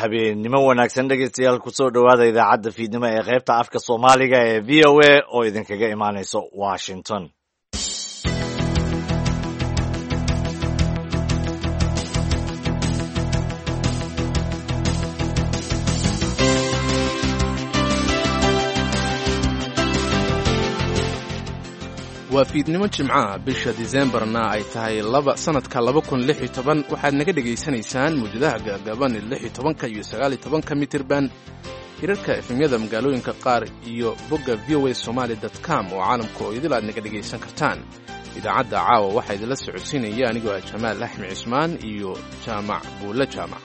habeennimo wanaagsan dhegeystayaal kusoo dhowaada idaacadda fiidnimo ee qaybta afka soomaaliga ee v o a oo idinkaga imaanayso washington. waa fiidnimo jimcaha bisha diseembarna ay tahay sanadka 2016 waxaad naga dhegaysanaysaan muujadaha gaagaaban 16 iyo 19 mitirban hirarka efemyada magaalooyinka qaar iyo bogga voasomali.com oo caalamka oo idil aad naga dhegaysan kartaan. idaacadda caawa waxaa idinla socodsiinaya anigoo jamaal axmed cismaan iyo jaamac buulle jaamac.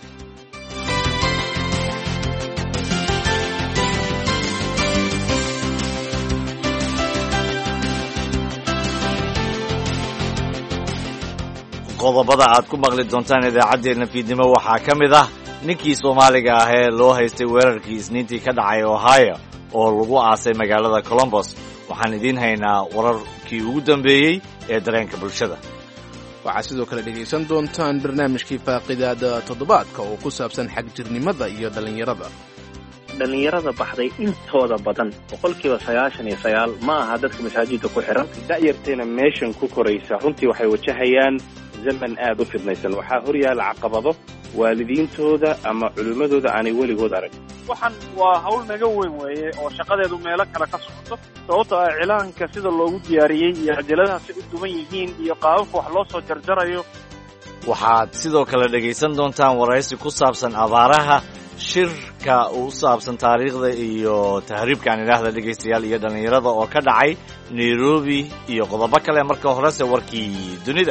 qodobada aad ku maqli doontaan idaacaddeenna fiidnimo waxaa ka mid ah ninkii soomaaliga ah ee loo haystay weerarkii isniintii ka dhacay ohio oo lagu aasay magaalada colombos. waxaan idiin haynaa wararkii ugu dambeeyey ee dareenka bulshada. waxaad sidoo kale dhegaysan doontaan barnaamijkii faaqidaada toddobaadka oo ku saabsan xagjirnimada iyo dhallinyarada baxday intooda badan 99% ma aha dadka masaajidda ku xiran. da'yarteena meeshan ku koraysa runtii waxay wajahayaan zaman aad u fidnaysan. waxaa horyaala caqabado waalidiintooda ama culimmadooda aanay weligood arag. waxaan waa hawl naga weyn weeye oo shaqadeedu meelo kale ka socoto sababto ah cilaanka sida loogu diyaariyey iyo cajaladaha si u duwan yihiin iyo qaababka wax loo soo jarjarayo. waxaad sidoo kale dhegaysan doontaan waraysi ku saabsan abaaraha, shirka u saabsan taariikhda iyo tahriibkaan idhaahda dhegaystayaal iyo dhallinyarada oo ka dhacay nairobi iyo qodobo kale. marka horese warkii dunida.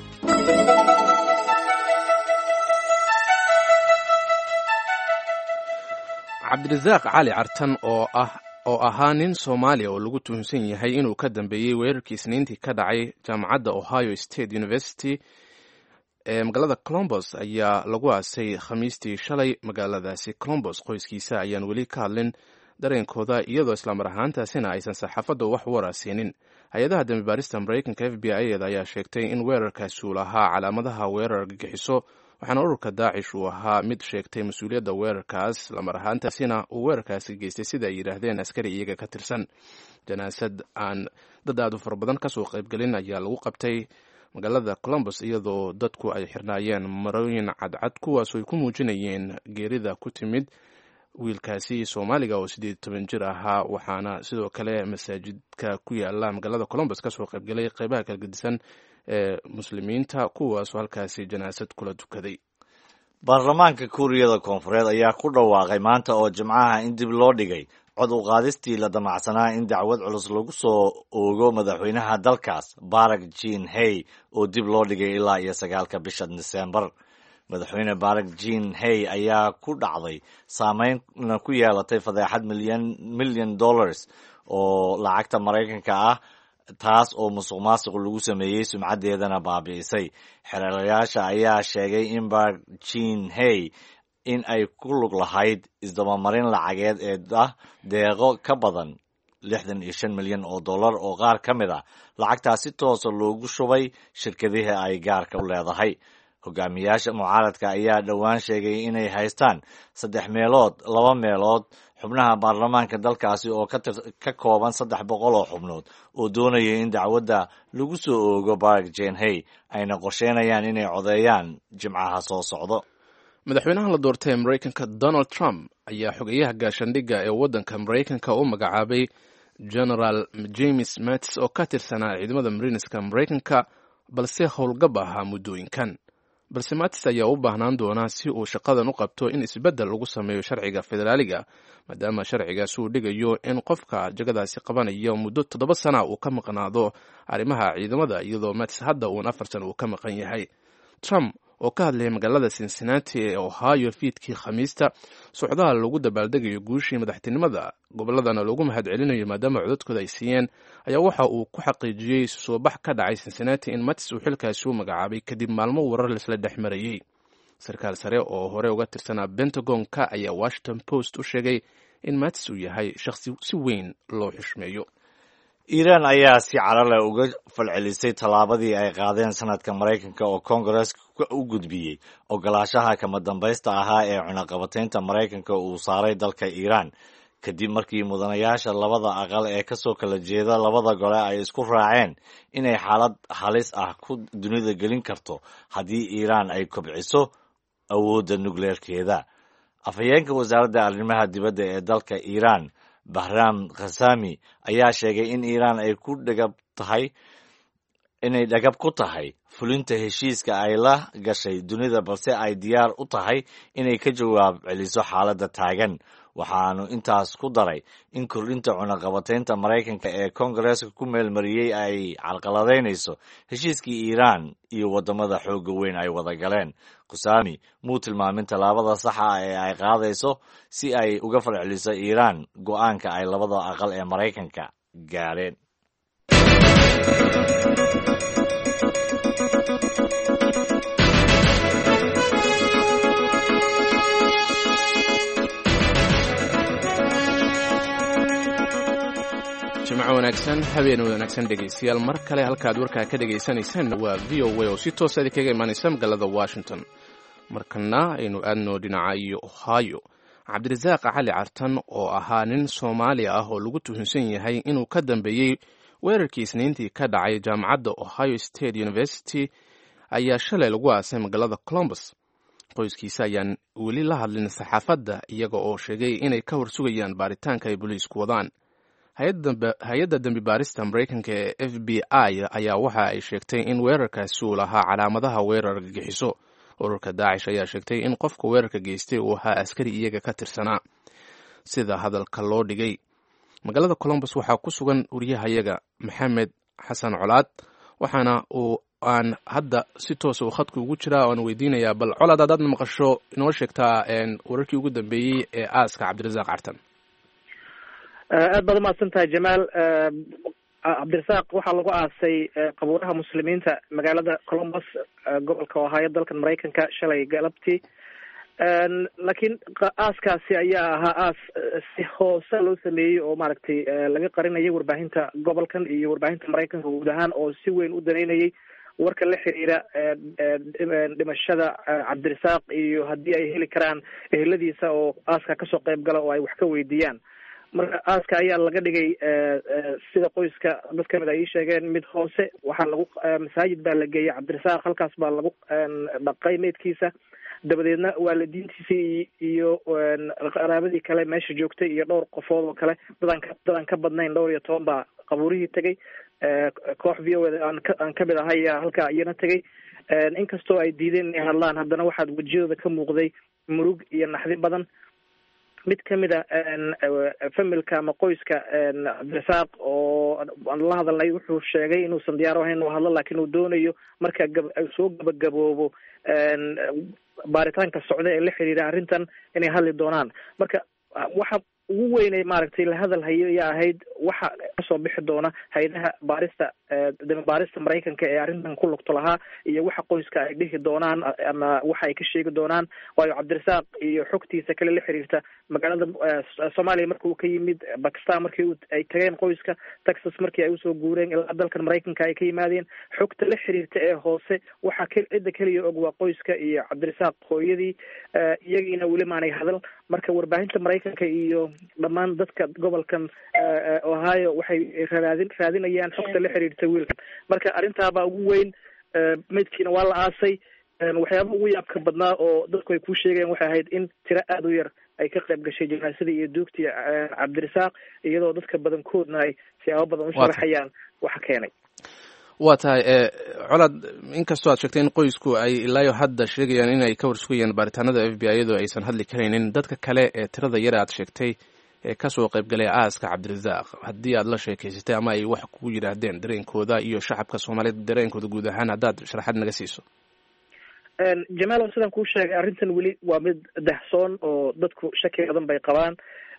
cabdirasaaq cali cartan oo ahaa nin soomaaliya oo lagu tuhunsan yahay inuu ka dambeeyey weerarkii isniintii ka dhacay jaamacadda ohio state university ee magaalada colombos ayaa lagu aasay khamiistii shalay magaaladaasi colombos. qoyskiisa ayaan weli ka hadlin dareenkooda iyadoo islamar ahaantaasina aysan saxaafadda wax waraasiinin. hay-adaha dambibaarista maraykanka f b i-da ayaa sheegtay in weerarkaasi uu lahaa calaamadaha weerar argagixiso, waxaana ururka daacish uu ahaa mid sheegtay mas-uuliyadda weerarkaas. islamar ahaantaasina uu weerarkaasi geystay sida ay yidhaahdeen askari iyaga ka tirsan. janaasad aan dad aad u fara badan kasoo qaybgelin ayaa lagu qabtay magaalada colombos iyadoo dadku ay xirnaayeen marooyin cadcad kuwaasoo ay ku muujinayeen geerida ku timid wiilkaasi soomaaliga oo 18 jir ahaa. waxaana sidoo kale masaajidka ku yaala magaalada colombos kasoo qaybgelay qeybaha kala gedisan ee muslimiinta kuwaasoo halkaasi janaasad kula tukaday. baarlamaanka kuuriyada koonfureed ayaa ku dhawaaqay maanta oo jimcaha in dib loo dhigay cod u qaadistii la damacsanaa in dacwad culus lagu soo oogo madaxweynaha dalkaas Park Geun-hye oo dib loo dhigay ilaa iyo 9 bisha Diseembar. madaxweyne Park Geun-hye ayaa ku dhacday saameynna ku yeelatay fadeexad milyan dollars oo lacagta Maraykanka ah, taas oo musuq maasuq lagu sameeyey sumcadeedana baabi'isay. xeeladayaasha ayaa sheegay in Park Geun-hye in ay ku lug lahayd isdabamarin lacageed ee deeqo ka badan 65 milyan oo dollar oo qaar ka mid ah lacagtaas si toosa loogu shubay shirkadihii ay gaarka u leedahay. hogaamiyaasha mucaaradka ayaa dhowaan sheegay inay haystaan 3 meelood 2 meelood xubnaha baarlamaanka dalkaasi oo ka kooban 300 oo xubnood oo doonaya in dacwadda lagu soo oogo Park Geun-hye ayna qorsheynayaan inay codeeyaan jimcaha soo socdo. madaxweynaha la doortay ee maraykanka donald trump ayaa xogeyaha gaashaandhigga ee waddanka maraykanka u magacaabay generaal james mattis oo ka tirsanaa ciidamada marineska maraykanka balse howlgab ahaa muddooyinkan. balse mattis ayaa u baahnaan doonaa si uu shaqadan u qabto in isbeddel lagu sameeyo sharciga federaaliga, maadaama sharcigaasi uu dhigayo in qofka jagadaasi qabanaya muddo 7 sana uu ka maqnaado arrimaha ciidamada, iyadoo mattis hadda uun 4 sana uu ka maqan yahay. trump oo ka hadlayay magaalada Cincinnati ee Ohio fiidkii Khamiista socdaal lagu dabaaldegayo guushii madaxtinimada goboladana loogu mahadcelinayo maadaama codadkooda ay siiyeen, ayaa waxa uu ku xaqiijiyey soo bax ka dhacay Cincinnati in Mattis uu xilkaasi u magacaabay kadib maalmo warar la dhex marayay. sarkaal sare oo hore uga tirsanaa Pentagon-ka ayaa Washington Post u sheegay in Mattis uu yahay shakhsi si weyn loo xushmeeyo. iiraan ayaa si carale uga falcelisay tallaabadii ay qaadeen sanadka maraykanka oo koongareeska u gudbiyey ogolaashaha kama dambaysta ahaa ee cunaqabataynta maraykanka uu saaray dalka iiraan kadib markii mudanayaasha labada aqal ee kasoo kala jeeda labada gole ay isku raaceen inay xaalad halis ah ku dunida gelin karto haddii iiraan ay kobciso awoodda nukleerkeeda. afhayeenka wasaaradda arrimaha dibadda ee dalka iiraan bahram khasami ayaa sheegay in iiraan ay dhagab ku tahay fulinta heshiiska ay la gashay dunida balse ay diyaar u tahay inay ka jawaab celiso xaaladda taagan. waxaanu intaas ku daray in kordhinta cunaqabataynta maraykanka ee koongareeska ku meelmariyey ay carqaladaynayso heshiiskii iiraan iyo waddamada xoogga weyn ay wada galeen. khusami muu tilmaamin tallaabada saxa ah ee ay qaadayso si ay uga falceliso iiraan go'aanka ay labada aqal ee maraykanka gaadheen. jimco wanaagsan, habeen wanaagsan dhegaystayaal. mar kale halkaad warkaa ka dhagaysanaysaan waa v o a oo si toosa idinkaga imaanaysa magaalada washington. markana aynu aadno dhinaca iyo ohio. cabdirasaaq cali cartan oo ahaa nin soomaali ah oo lagu tuhunsan yahay inuu ka dambeeyey weerarkii isniintii ka dhacay jaamacadda ohio state university ayaa shalay lagu aasay magaalada columbus. qoyskiisa ayaan weli la hadlin saxaafadda iyaga oo sheegay inay ka warsugayaan baaritaanka ay booliisku wadaan. hay-adda dembi baarista maraykanka ee f b i ayaa waxa ay sheegtay in weerarkaasi uu lahaa calaamadaha weerar argagixiso. ururka daacish ayaa sheegtay in qofka weerarka geystay uu ahaa askari iyaga ka tirsanaa sida hadalka loo dhigay. magaalada columbus waxaa ku sugan wariyahayaga maxamed xasan colaad, waxaana aan hadda si toosa uu khadka ugu jiraa oan weydiinayaa bal colaad haddaadna maqasho inoo sheegtaa wararkii ugu dambeeyey ee aaska cabdirasaaq cartan. aad baad umahadsan tahay jamaal. cabdirasaaq waxaa lagu aasay qabuuraha muslimiinta magaalada columbus gobolka ohio dalkan maraykanka shalay galabtii. laakiin aaskaasi ayaa ahaa aas si hoose loo sameeyey oo maaragtay laga qarinayay warbaahinta gobolkan iyo warbaahinta maraykanka guud ahaan oo si weyn u daneynayay warka la xiriira dhimashada cabdirasaaq iyo haddii ay heli karaan eheladiisa oo aaska kasoo qayb gala oo ay wax ka weydiiyaan. marka aaska ayaa laga dhigay sida qoyska dad kamid ay ii sheegeen mid hoose. waxaa lagu masaajid baa la geeyey cabdirasaaq, halkaas baa lagu dhaqay meydkiisa. dabadeedna waalidiintiisii iyo qaraabadii kale meesha joogtay iyo dhowr qofood oo kale dadaan ka badnayn 12 baa qabuurihii tegay. koox v o aan kamid ahay ayaa halkaa iyana tegay. inkastoo ay diideen inay hadlaan, haddana waxaad wejiyadooda ka muuqday murug iyo naxdin badan. mid kamid a familka ama qoyska cabdirasaaq oo aan la hadalnay wuxuu sheegay inuusan diyaar ahayn inuu hadlo, laakiin uu doonayo marka soo gabagaboobo baaritaanka socda ee la xiriira arrintan inay hadli doonaan. marka waxa ugu weynay maaragtay la hadal hayo ayaa ahayd waxa kasoo bixi doona hay-adaha baarista dembi baarista maraykanka ee arrintan ku lugto lahaa iyo waxa qoyska ay dhihi doonaan ama waxa ay ka sheegi doonaan. waayo cabdirasaaq iyo xogtiisa kale la xiriirta magaalada soomaaliya markii uu ka yimid, bakistan markii ay tageen qoyska, texas markii ay usoo guureen ilaa dalkan maraykanka ay ka yimaadeen, xogta la xiriirta ee hoose waxa cidda keliya og waa qoyska iyo cabdirasaaq hooyadii. iyagiina weli maanay hadal. marka warbaahinta maraykanka iyo dhammaan dadka gobolkan ohio waxay raadinayaan xogta la xiriirta wiilkan. marka arrintaabaa ugu weyn. meydkiina waa la aasay. waxyaaba ugu yaabka badnaa oo dadku ay kuu sheegayaan waxay ahayd in tiro aada u yar ay ka qayb gashay janaasadii iyo duugtii cabdirasaaq, iyadoo dadka badankoodna ay siyaabo badan u sharaxayaan waxa keenay. waa tahay colaad, inkastoo aad sheegtay in qoysku ay ilaayo hadda sheegayaan inay ka warsugayaan baaritaanada f b i iyadoo aysan hadli karaynin, dadka kale ee tirada yar aad sheegtay ee kasoo qaybgalay aaska cabdirasaaq, haddii aad la sheekaysatay ama ay wax kugu yidhaahdeen dareenkooda iyo shacabka soomaaliyeed dareenkooda guud ahaan, haddaad sharaxaad naga siiso. jamaal, sidaan kuu sheegay arrintan weli waa mid dahsoon oo dadku shaki badan bay qabaan.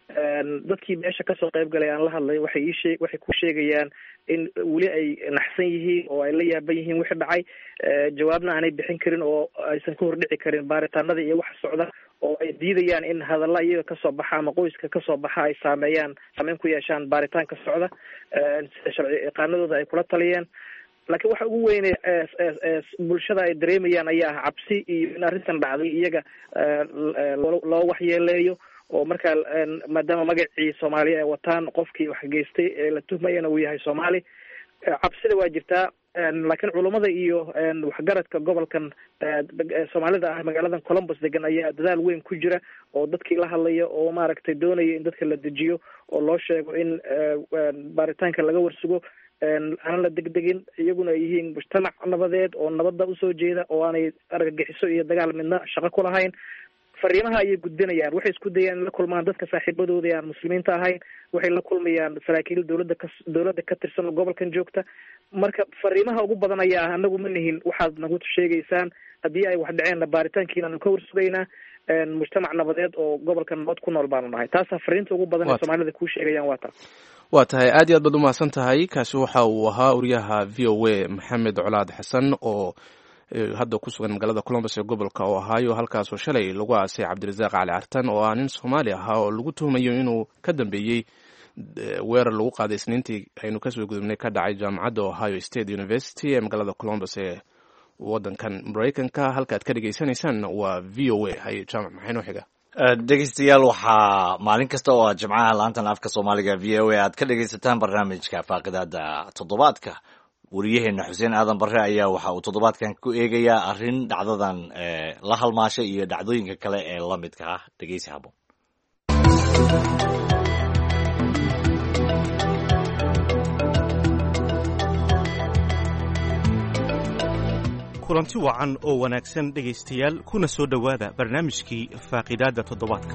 dadkii meesha kasoo qayb galay aan la hadlay waxay ku sheegayaan in weli ay naxsan yihiin oo ay la yaaban yihiin wixii dhacay, jawaabna aanay bixin karin oo aysan ka hordhici karin baaritaanada iyo waxa socda, oo ay diidayaan in hadalla iyaga kasoo baxa ama qoyska kasoo baxa ay saameyn ku yeeshaan baaritaanka socda, sida sharci yaqaanadooda ay kula taliyeen. laakiin waxa ugu weyne bulshada ay dareemayaan ayaa ah cabsi iyo in arrintan dhacday iyaga loo waxyeeleeyo, oo markaa maadaama magacii soomaaliya ay wataan, qofkii wax geystay ee la tuhmayana uu yahay soomaali, cabsida waa jirtaa. laakiin culummada iyo waxgaradka gobolkan soomaalida ah magaaladan Columbus degan ayaa dadaal weyn ku jira, oo dadkii la hadlaya oo maaragtay doonaya in dadka la dejiyo oo loo sheego in baaritaanka laga warsugo, aan la degdegin, iyaguna ay yihiin mujtamac nabadeed oo nabadda usoo jeeda oo aanay argagixiso iyo dagaal midna shaqo ku lahayn. fariimaha ayay gudbinayaan, waxay isku dayaan in la kulmaan dadka saaxiibadooda aan muslimiinta ahayn, waxay la kulmayaan saraakiil dowladda ka tirsan oo gobolkan joogta. marka fariimaha ugu badan ayaa ah anagu ma nihin waxaad nagu sheegaysaan, haddii ay wax dhaceenna baaritaankiina aanu ka warsugaynaa, mujtamac nabadeed oo gobolkan nabad ku nool baanu nahay. taasaa fariinta ugu badan ee soomaalida kuu sheegayaan waa taas. waa tahay, aad iyo aad baad umahadsan tahay. kaasi waxa uu ahaa wariyaha v o a maxamed colaad xasan oo hadda ku sugan magaalada Columbus ee gobolka Ohio, halkaasoo shalay lagu aasay Cabdirasaaq Cali Cartan oo ah nin Soomaali ahaa oo lagu tuhumayo inuu ka dambeeyey weerar lagu qaaday Isniintii aynu kasoo gudubnay ka dhacay jaamacadda Ohio State University ee magaalada Columbus ee wadankan Mareykanka. halkaad ka dhegaysanaysaan waa v o a. hay jaamac maxaynu xiga dhegeystayaal, waxaa maalin kasta oo jimcaha laantan afka Soomaaliga v o a aad ka dhegeysataan barnaamijka Faaqidaada Toddobaadka. wariyaheena Xuseen Aadan Barre ayaa waxa uu toddobaadkan ku eegayaa arrin dhacdadan la halmaashay iyo dhacdooyinka kale ee la midka ah. dhegeysi habboon. kulanti wacan oo wanaagsan dhegaystayaal, kuna soo dhowaada barnaamijkii Faaqidaada Toddobaadka.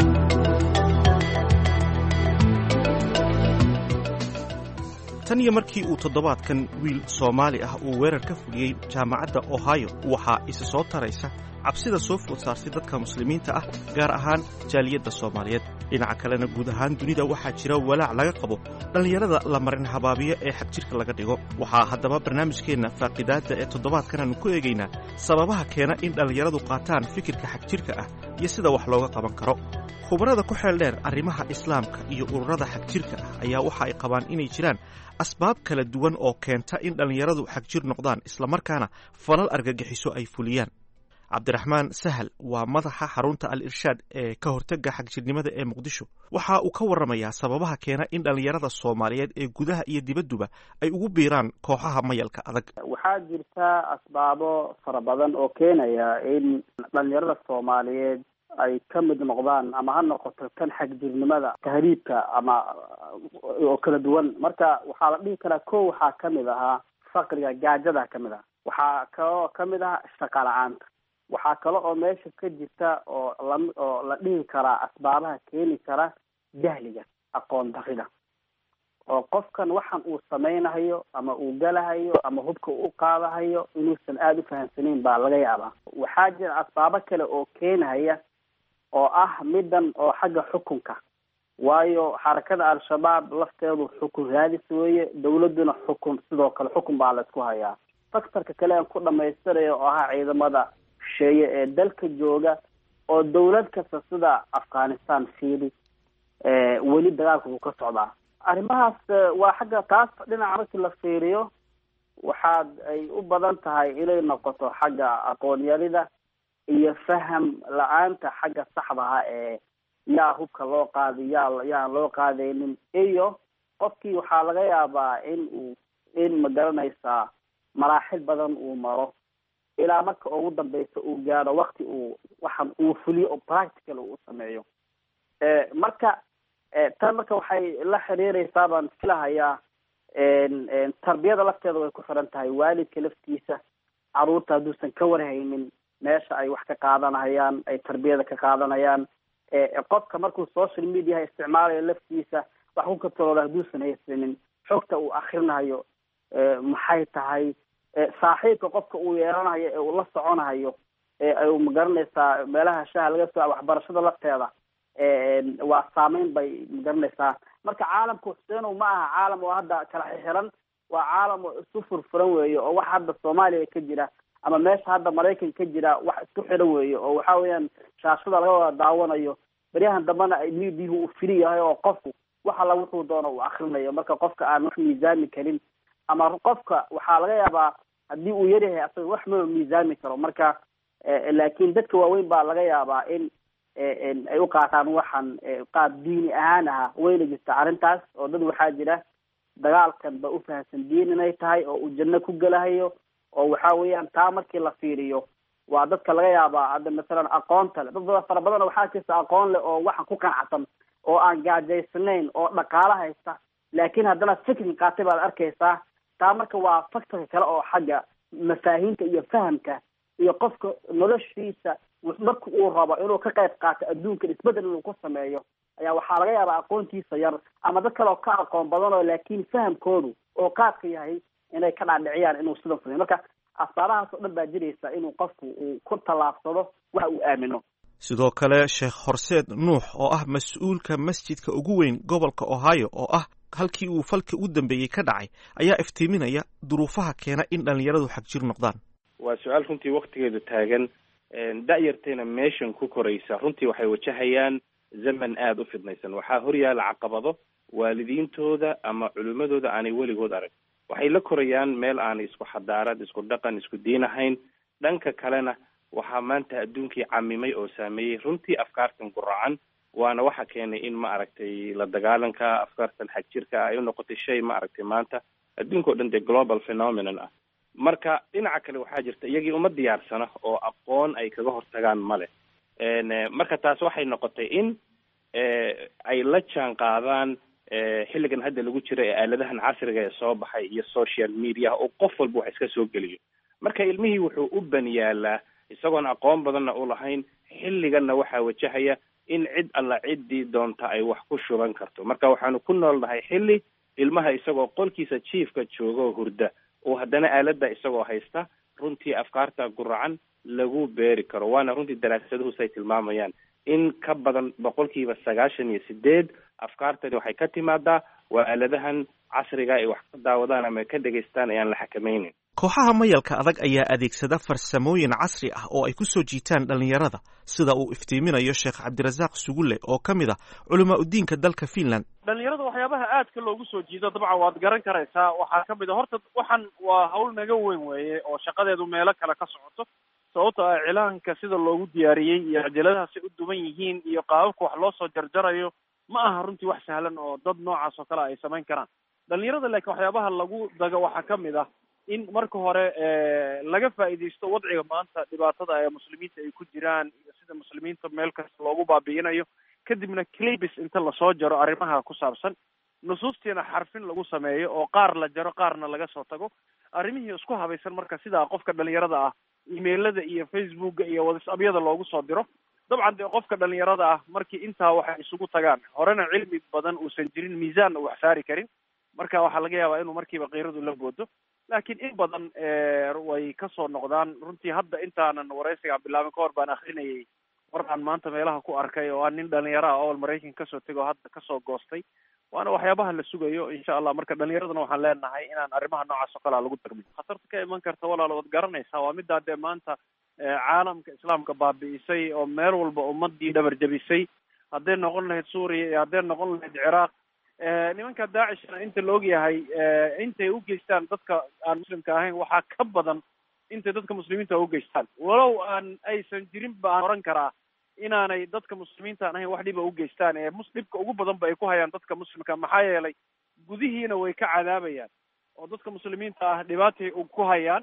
tan iyo markii uu toddobaadkan wiil Soomaali ah uu weerar ka fuliyey jaamacadda Ohio, waxaa isa soo taraysa cabsida soo food saartay dadka muslimiinta ah, gaar ahaan jaaliyadda Soomaaliyeed. dhinaca kalena guud ahaan dunida waxaa jira walaac laga qabo dhallinyarada la marin habaabiyo ee xagjirka laga dhigo. waxaa haddaba barnaamijkeenna Faaqidaadda ee toddobaadkan aanu ku eegaynaa sababaha keena in dhallinyaradu qaataan fikirka xagjirka ah iyo sida wax looga qaban karo. khubarada ku xeel dheer arrimaha islaamka iyo ururada xagjirka ah ayaa waxa ay qabaan inay jiraan asbaab kala duwan oo keenta in dhallinyaradu xagjir noqdaan, islamarkaana falal argagixiso ay fuliyaan. cabdiraxmaan sahal waa madaxa xarunta al-irshaad ee ka hortagga xagjirnimada ee muqdisho. waxa uu ka warramayaa sababaha keena in dhallinyarada Soomaaliyeed ee gudaha iyo dibadduba ay ugu biiraan kooxaha mayalka adag. waxaa jirta asbaabo fara badan oo keenaya in dhallinyarada Soomaaliyeed ay ka mid noqdaan, ama ha noqoto kan xagjirnimada, tahriibka, ama oo kala duwan. marka waxaa la dhihi karaa waxaa ka mid ahaa faqriga, gaajada ka mid ah. waxaa kaloo ka mid ah shaqo la-aanta. waxaa kale oo meesha ka jirta oo la dhihi karaa asbaabaha keeni kara jahliga, aqoon darida, oo qofkan waxan uu samaynahayo ama uu galahayo ama hubka u qaadahayo inuusan aada u fahamsanayn baa laga yaabaa. waxaa jira asbaabo kale oo keenahaya oo ah midan oo xagga xukunka, waayo xarakada al-shabaab lafteedu xukun raadis weeye, dawladuna xukun, sidoo kale xukun baa la isku hayaa. faktorka kale aan ku dhamaystirayo oo ahaa ciidamada shisheeye ee dalka jooga, oo dawlad kasta sida Afghanistan fiiri weli dagaalka uu ka socdaa. arrimahaas waa xagga taas dhinaca markii la fiiriyo waxaad ay u badan tahay inay noqoto xagga aqoon yarida iyo faham la-aanta xagga saxdaha ee yaa hubka loo qaaday, yaan loo qaadaynin, iyo qofkii waxaa laga yaabaa in magaranaysaa maraaxil badan uu maro ilaa marka ugu dambeysa uu gaaro wakti waxan uu fuliyo oo practical uu sameeyo. marka tan marka waxay la xiriireysaa baan filahayaa tarbiyada lafteeda way ku xiran tahay. waalidka laftiisa caruurta hadduusan ka warhaynin meesha ay wax ka qaadanayaan, ay tarbiyada ka qaadanayaan, qofka markuu social media isticmaalayo laftiisa wax ku katolooda hadduusan haysanin xogta uu akrinayo maxay tahay, saaxiibka qofka uu yeelanayo ee uu la soconayo ay magaranaysaa meelaha shaha laga soo waxbarashada lafteeda waa saameyn bay magaranaysaa. marka caalamka xuseenow ma aha caalam oo hadda kala xixiran, waa caalam oo isu furfuran weeye, oo wax hadda soomaaliya ka jira ama meesha hadda maraykan ka jira wax isku xiran weeye, oo waxa weeyaan shaashada laga wada daawanayo. beryahan dambana ay miidiyahu u firi yahay oo qofku wax alla wuxuu doono uu akrinayo. marka qofka aan wax miisaami karin ama qofka waxaa laga yaabaa haddii uu yaryahay asaga wax ma miisaami karo. marka laakiin dadka waaweyn baa laga yaabaa in ay u qaataan waxaan qaab diini ahaan aha. wayna jirta arrintaas oo dad waxaa jira dagaalkan ba ufahamsan diin inay tahay oo uu janno ku gelahayo, oo waxa weeyaan taa markii la fiiriyo waa dadka laga yaabaa hadda masalan aqoonta le. dad fara badan waxaa jirta aqoon leh oo waxaan ku qanacsan oo aan gaajaysanayn oo dhaqaalo haysta, laakiin haddana fikri qaatay baad arkaysaa. taa marka waa faktorka kale oo xagga mafaahiimta iyo fahamka iyo qofka noloshiisa marka uu rabo inuu ka qayb qaato adduunka isbedel inuu ku sameeyo ayaa waxaa laga yaabaa aqoontiisa yar ama dad kale oo ka aqoon badan oo laakiin fahamkoodu oo qaadka yahay inay ka dhaadhiciyaan inuu sidan sameeyo. marka asbaabahaas oo dhan baa jiraysa inuu qofku uu ku tallaabsado waxa uu aamino. sidoo kale sheekh horseed nuux oo ah mas-uulka masjidka ugu weyn gobolka ohio oo ah halkii uu falka u dambeeyey ka dhacay ayaa iftiiminaya duruufaha keena in dhalinyaradu xagjir noqdaan. waa su-aal runtii waktigeedu taagan. da-yarteena meeshan ku koraysa runtii waxay wajahayaan zaman aada u fidnaysan. waxaa horyaala caqabado waalidiintooda ama culimadooda aanay weligood arag. waxay la korayaan meel aanay isku xadaarad, isku dhaqan, isku diin ahayn. dhanka kalena waxaa maanta adduunkii camimay oo saameeyey runtii afkaartan guracan, waana waxa keenay in ma aragtay la dagaalanka afkaartan xagjirka ay u noqotay shay ma aragtay maanta adduunka o dhan dee global phenomenon ah. marka dhinaca kale waxaa jirta iyagii uma diyaarsana oo aqoon ay kaga hortagaan male. marka taas waxay noqotay in ay la jaan qaadaan xilligan hadda lagu jira ee aaladahan casriga ee soo baxay iyo social media oo qof walba wax iska soo geliyo. marka ilmihii wuxuu u baniyaalaa isagoon aqoon badanna u lahayn. xilliganna waxaa wajahaya in cid alla ciddii doonta ay wax ku shuban karto. marka waxaanu ku noolnahay xilli ilmaha isagoo qolkiisa jiifka jooga oo hurda oo haddana aaladda isagoo haysta runtii afkaarta guracan lagu beeri karo. waana runtii daraasaduhu say tilmaamayaan in ka badan 98% afkaartani waxay ka timaadaa waa aaladahan casriga ay wax ka daawadaan ama ka dhegaystaan ayaan la xakamaynin. kooxaha mayalka adag ayaa adeegsada farsamooyin casri ah oo ay ku soo jiitaan dhalinyarada, sida uu iftiiminayo sheekh cabdirasaaq sugulle oo ka mid ah culamaa udiinka dalka Finland. dhalinyarada waxyaabaha aadka loogu soo jiido dabcan waad garan karaysaa. waxaa ka mid a horta waxan waa hawl naga weyn weeye oo shaqadeedu meelo kale ka socoto. sababto ah cilaanka sida loogu diyaariyey iyo cajaladahaasi u duwan yihiin iyo qaababka wax loo soo jarjarayo ma aha runtii wax sahlan oo dad noocaas oo kale ay samayn karaan. dhalinyarada laakiin waxyaabaha lagu dago waxaa ka mid ah in marka hore laga faa'iidaysto wadciga maanta dhibaatada ee muslimiinta ay ku jiraan iyo sida muslimiinta meel kasta loogu baabi'inayo, kadibna clibis inta lasoo jaro arrimaha ku saabsan, nusuustiina xarfin lagu sameeyo oo qaar la jaro qaarna laga soo tago, arrimihii isku habaysan marka sidaa qofka dhalinyarada ah emailada iyo facebooka iyo whatsappyada loogu soo diro. dabcan dee qofka dhalinyarada ah markii intaa waxay isugu tagaan horena cilmi badan uusan jirin, miisaanna wax saari karin, marka waxaa laga yaabaa inuu markiiba qiiradu la boodo. laakiin in badan way kasoo noqdaan. runtii hadda intaanan waraysiga bilaabin ka hor baan akrinayay war aan maanta meelaha ku arkay oo aan nin dhalinyaro ah oo Maraykan kasoo tego hadda kasoo goostay. waana waxyaabaha la sugayo insha Allah. marka dhalinyaradana waxaan leenahay inaan arrimaha noocaas oo kale lagu darmin. khatarta ka iman karta walaal waad garanaysaa waa midda dee maanta caalamka islaamka baabi'isay oo meel walba ummadii dhabar jabisay. hadday noqon lahayd Suuriya iyo hadday noqon lahayd Ciraaq. nimanka daacishna inta la ogyahay intay u geystaan dadka aan muslimka ahayn waxaa ka badan intay dadka muslimiinta u geystaan. walow aysan jirin baan oran karaa inaanay dadka muslimiinta ahayn wax dhiba u geystaan ee dhibka ugu badan ba ay ku hayaan dadka muslimka. maxaa yeelay gudihiina way ka cadaabayaan oo dadka muslimiinta ah dhibaatay ku hayaan.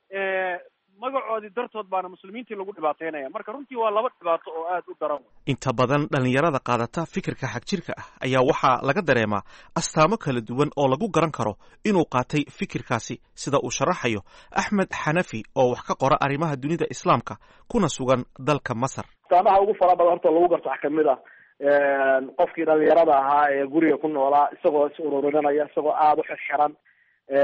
magacoodii dartood baana muslimiintii lagu dhibaateynaya. marka runtii waa laba dhibaato oo aad u daran. inta badan dhalinyarada qaadata fikirka xagjirka ah ayaa waxaa laga dareemaa astaamo kala duwan oo lagu garan karo inuu qaatay fikirkaasi, sida uu sharaxayo Axmed Xanafi oo wax ka qora arrimaha dunida islaamka kuna sugan dalka Masar. astaamaha ugu fara badan horta lagu garto waxaa kamid ah qofkii dhalinyarada ahaa ee guriga ku noolaa isagoo is ururinaya, isagoo aada u xirxiran,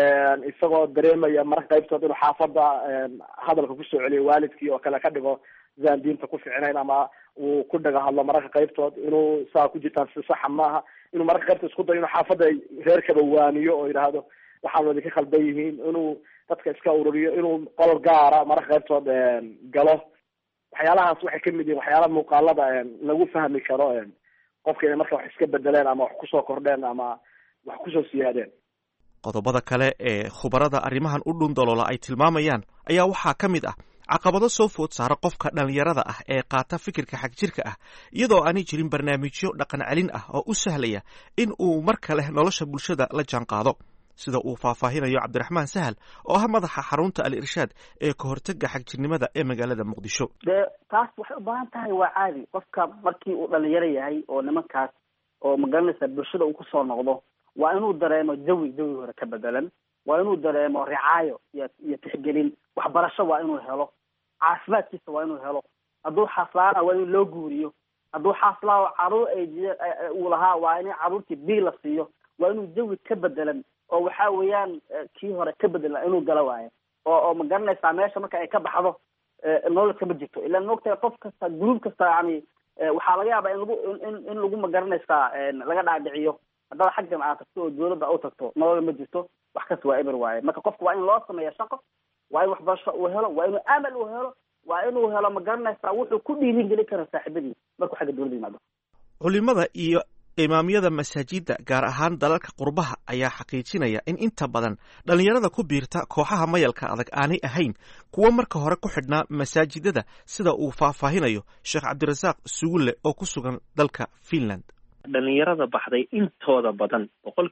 isagoo dareemaya marka qaybtood inuu xaafada hadalka kusoo celiyo waalidkii oo kale ka dhigo sidaan diinta ku ficnayn ama uu ku dhaga hadlo mararka qaybtood inuu saa ku jirtaan si saxa maaha, inuu mararka qaybtood isku dayo inuu xaafadda reerkaba waaniyo oo yidhaahdo waxaan wadi ka khaldan yihiin, inuu dadka iska ururiyo, inuu qol gaara mararka qaybtood galo. waxyaalahaas waxay kamid yihiin waxyaala muuqaalada lagu fahmi karo qofka inay marka wax iska bedeleen ama wax kusoo kordheen ama wax kusoo siyaadeen. qodobada kale ee khubarada arrimahan u dhundaloola ay tilmaamayaan ayaa waxaa ka mid ah caqabado soo food saara qofka dhallinyarada ah ee qaata fikirka xagjirka ah, iyadoo aanay jirin barnaamijyo dhaqan celin ah oo u sahlaya in uu mar kale nolosha bulshada la jaan qaado, sida uu faahfaahinayo cabdiraxmaan sahal oo ah madaxa xarunta al-irshaad ee ka hortaga xagjirnimada ee magaalada muqdisho. dee taas waxay u baahan tahay waa caadi, qofka markii uu dhalinyaro yahay oo nimankaas oo magaranaysa bulshada uu kusoo noqdo waa inuu dareemo jawi hore ka bedelan, waa inuu dareemo ricaayo iyo tixgelin, waxbarasho waa inuu helo, caafimaadkiisa waa inuu helo, hadduu xaslaana waa in loo guuriyo, hadduu xaslaa caruur uu lahaa waa in caruurtii bil la siiyo, waa inuu jawi ka bedelan oo waxa weeyaan kii hore ka bedelan inuu gala waayo oo ma garanaysaa meesha marka ay ka baxdo nolol kama jirto. ilaan moogtahay qof kasta gruub kasta yani waxaa laga yaabaa in lagu ma garanaysaa laga dhaadhiciyo haddaba xaggan aad tagto oo dawladda u tagto nolol ma jirto, wax kasta waa eber waaye. marka qofka waa in loo sameeya shaqo, waa in waxbarasho uu helo, waa inuu amal uu helo, waa inuu helo ma garanaysaa wuxuu ku dhiirin gelin karo saaxiibadii markuu xagga dawladda yimaado. culimada iyo imaamyada masaajidda gaar ahaan dalalka qurbaha ayaa xaqiijinaya in inta badan dhallinyarada ku biirta kooxaha mayalka adag aanay ahayn kuwo marka hore ku xidhnaa masaajidada, sida uu faahfaahinayo sheekh cabdirasaaq sugulle oo ku sugan dalka Finland. dhalinyarada baxday intooda badan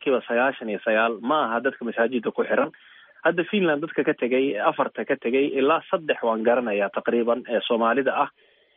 99% ma aha dadka masaajidda ku xiran. hadda Finland dadka ka tegay 4 ka tegay ilaa 3 waan garanayaa taqriiban ee Soomaalida ah,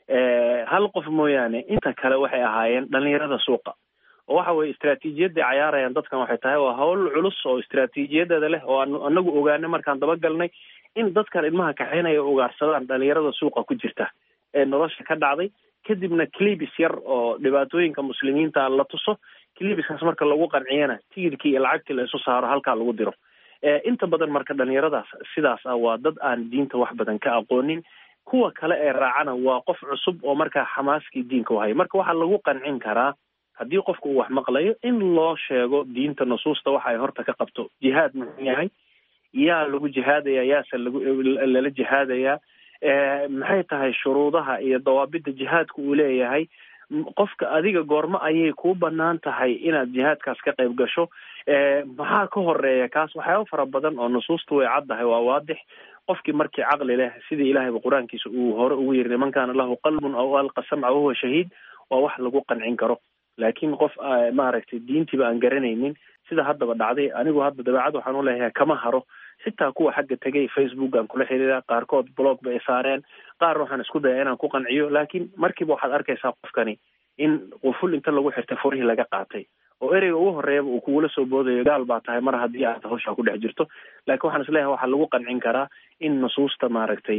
hal qof mooyaane inta kale waxay ahaayeen dhalinyarada suuqa. oo waxa weeye istiraatiijiyadda ay ciyaarayaan dadkan waxay tahay waa hawl culus oo istiraatiijiyadeeda leh oo anagu ogaanay markaan dabagalnay in dadkan ilmaha kaxeynaya ugaarsadaan dhalinyarada suuqa ku jirta ee nolosha ka dhacday, kadibna clibis yar oo dhibaatooyinka muslimiinta la tuso, clibiskaas marka lagu qanciyana tigidhkii iyo lacagtii la isu saaro halkaa lagu diro. inta badan marka dhalinyaradaas sidaas ah waa dad aan diinta wax badan ka aqoonin, kuwa kale ee raacana waa qof cusub oo markaa xamaaskii diinka u haya. marka waxaa lagu qancin karaa haddii qofku uu wax maqlayo in loo sheego diinta nusuusta waxa ay horta ka qabto. jihaad muxuu yahay, yaa lagu jihaadaya, yaase lala jihaadaya, maxay tahay shuruudaha iyo dawaabida jihaadku uu leeyahay, qofka adiga goormo ayay kuu banaan tahay inaad jihaadkaas ka qayb gasho, maxaa ka horeeya kaas. waxyaaba fara badan oo nusuusta way caddahay, waa waadix. qofkii markii caqli leh sidii ilaahayba qur-aankiisa uu hore ugu yiri man kaana lahu qalbun aw alqa samca wahuwa shahiid, waa wax lagu qancin karo. laakiin qof maaragtay diintiiba aan garanaynin sida haddaba dhacday, anigu hadda dabeecad waxaan u leeyahay kama haro, xitaa kuwa xagga tegay Facebook aan kula xiriira, qaarkood blog bay saareen, qaar waxaan isku daya inaan ku qanciyo, laakiin markiiba waxaad arkaysaa qofkani in quful inta lagu xirtay furihii laga qaatay oo ereyga ugu horeeyaba uu kugula soo boodayo gaal baa tahay mar haddii aad hawshaa ku dhex jirto. laakiin waxaan isleeyahay waxaa lagu qancin karaa in nusuusta maaragtay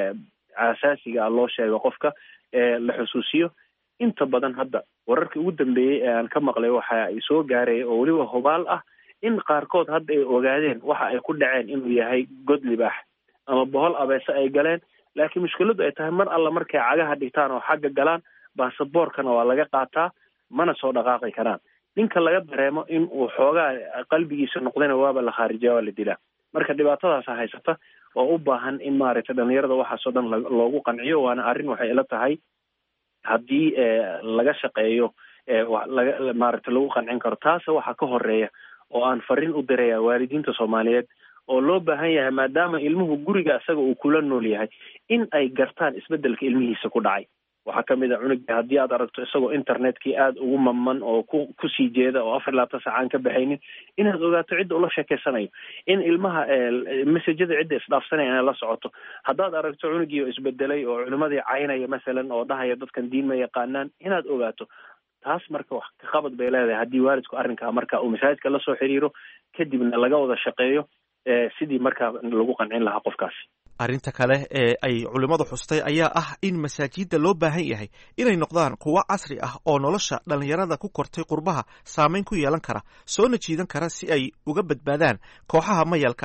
asaasiga ah loo sheego qofka, la xusuusiyo. inta badan hadda wararkii ugu dambeeyey ee aan ka maqlay waxa ay soo gaaraya oo weliba hubaal ah in qaarkood hadda ay ogaadeen waxa ay ku dhaceen inuu yahay god libaax ama bohol abeese ay galeen, laakiin mushkiladu ay tahay mar alla markay cagaha dhigtaan oo xagga galaan baasaboorkana waa laga qaataa, mana soo dhaqaaqi karaan. ninka laga dareemo in uu xoogaa qalbigiisa noqdayna waaba la khaarijiya, waa la dilaa. marka dhibaatadaasa haysata oo u baahan in maaragtay dhalinyarada waxaasoo dhan loogu qanciyo, waana arrin waxay ila tahay haddii laga shaqeeyo maaragtay lagu qancin karo. taase waxaa ka horeeya oo aan fariin u diraya waalidiinta Soomaaliyeed oo loo baahan yahay maadaama ilmuhu guriga isaga uu kula nool yahay in ay gartaan isbedelka ilmihiisa ku dhacay. waxaa kamid a cunuga haddii aad aragto isagoo internetkii aada ugu mamman oo kusii jeeda oo 24 saac aan ka baxaynin, inaad ogaato cidda ula sheekeysanayo, in ilmaha messajada cidda isdhaafsanaya inay la socoto. haddaad aragto cunugii oo isbedelay oo culimadii caynaya masalan oo dhahaya dadkan diin ma yaqaanaan, inaad ogaato. taas marka wax ka qabad bay leedahay haddii waalidku arrinkaa marka uu masaajidka la soo xiriiro, kadibna laga wada shaqeeyo sidii markaa lagu qancin lahaa qofkaasi. arrinta kale ee ay culimmadu xustay ayaa ah in masaajidda loo baahan yahay inay noqdaan kuwo casri ah oo nolosha dhallinyarada ku kortay qurbaha saameyn ku yeelan kara, soona jiidan kara si ay uga badbaadaan kooxaha mayalka adag,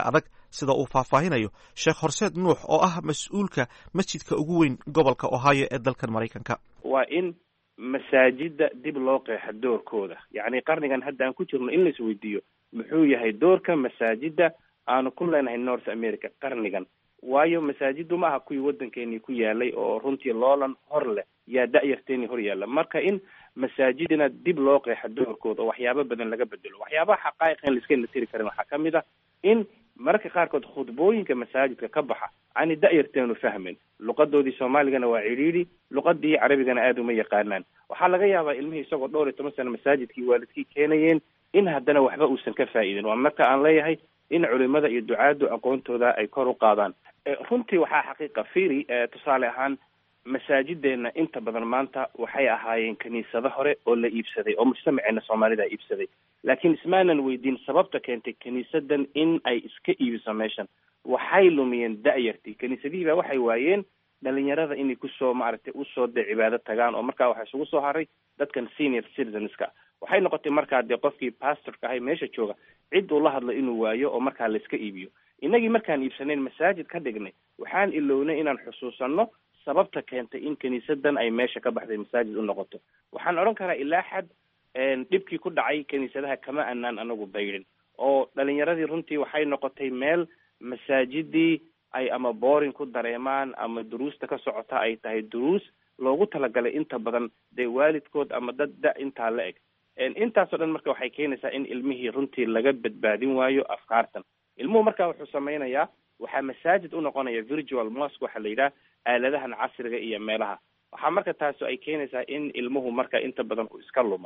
sida uu faahfaahinayo sheekh horseed nuux oo ah mas-uulka masjidka ugu weyn gobolka ohio ee dalkan maraykanka. waa in masaajida dib loo qeexa doorkooda, yacni qarnigan hadda aan ku jirno in la isweydiiyo muxuu yahay doorka masaajida aanu ku leenahay North America qarnigan. waayo masaajidu maaha kuwii waddankeeni ku yaalay oo runtii loolan hor leh yaa da'yarteeni hor yaalla. marka in masaajidina dib loo qeexa doorkooda oo waxyaabo badan laga bedelo. waxyaabaha xaqaa'iq in laiska tiri karin waxaa ka mid ah in mararka qaarkood khudbooyinka masaajidka ka baxa ani da'yarteenu fahmin, luqadoodii soomaaligana waa cidhiidhi, luqadii carabigana aada uma yaqaanaan. waxaa laga yaabaa ilmihii isagoo 12 sano masaajidkii waalidkii keenayeen in haddana waxba uusan ka faa'idin. waa marka aan leeyahay in culimada iyo ducaadu aqoontooda ay kor u qaadaan. runtii waxaa xaqiiqa fiiri, tusaale ahaan masaajideena inta badan maanta waxay ahaayeen kiniisado hore oo la iibsaday oo mujtamaceena soomaalida iibsaday, laakiin ismaanan weydiin sababta keentay kiniisadan in ay iska iibiso meeshan. waxay lumiyeen da'yartii. kiniisadihii baa waxay waayeen dhalinyarada inay kusoo maaragtay usoo dee cibaado tagaan, oo markaa waxaa isugu soo haray dadkan senior citizenska. waxay noqotay markaa dee qofkii pastorka ahay meesha jooga cid uu la hadlo inuu waayo oo markaa la iska iibiyo. inagii markaan iibsanayn masaajid ka dhignay waxaan ilownay inaan xusuusanno sababta keentay in kiniisadan ay meesha ka baxday masaajid u noqoto. waxaan odhan karaa ilaa xad dhibkii ku dhacay kiniisadaha kama anaan anagu baydhin, oo dhalinyaradii runtii waxay noqotay meel masaajidii ay ama boring ku dareemaan ama duruusta ka socota ay tahay duruus loogu talagalay inta badan dee waalidkood ama dad da intaa la eg. intaasoo dhan marka waxay keenaysaa in ilmihii runtii laga badbaadin waayo afkaartan. ilmuhu markaa wuxuu samaynayaa waxaa masaajid u noqonaya virtual mosque waxaa la yidhaha aaladahan casriga iyo meelaha. waxaa marka taasi ay keenaysaa in ilmuhu marka inta badan uu iska lumo.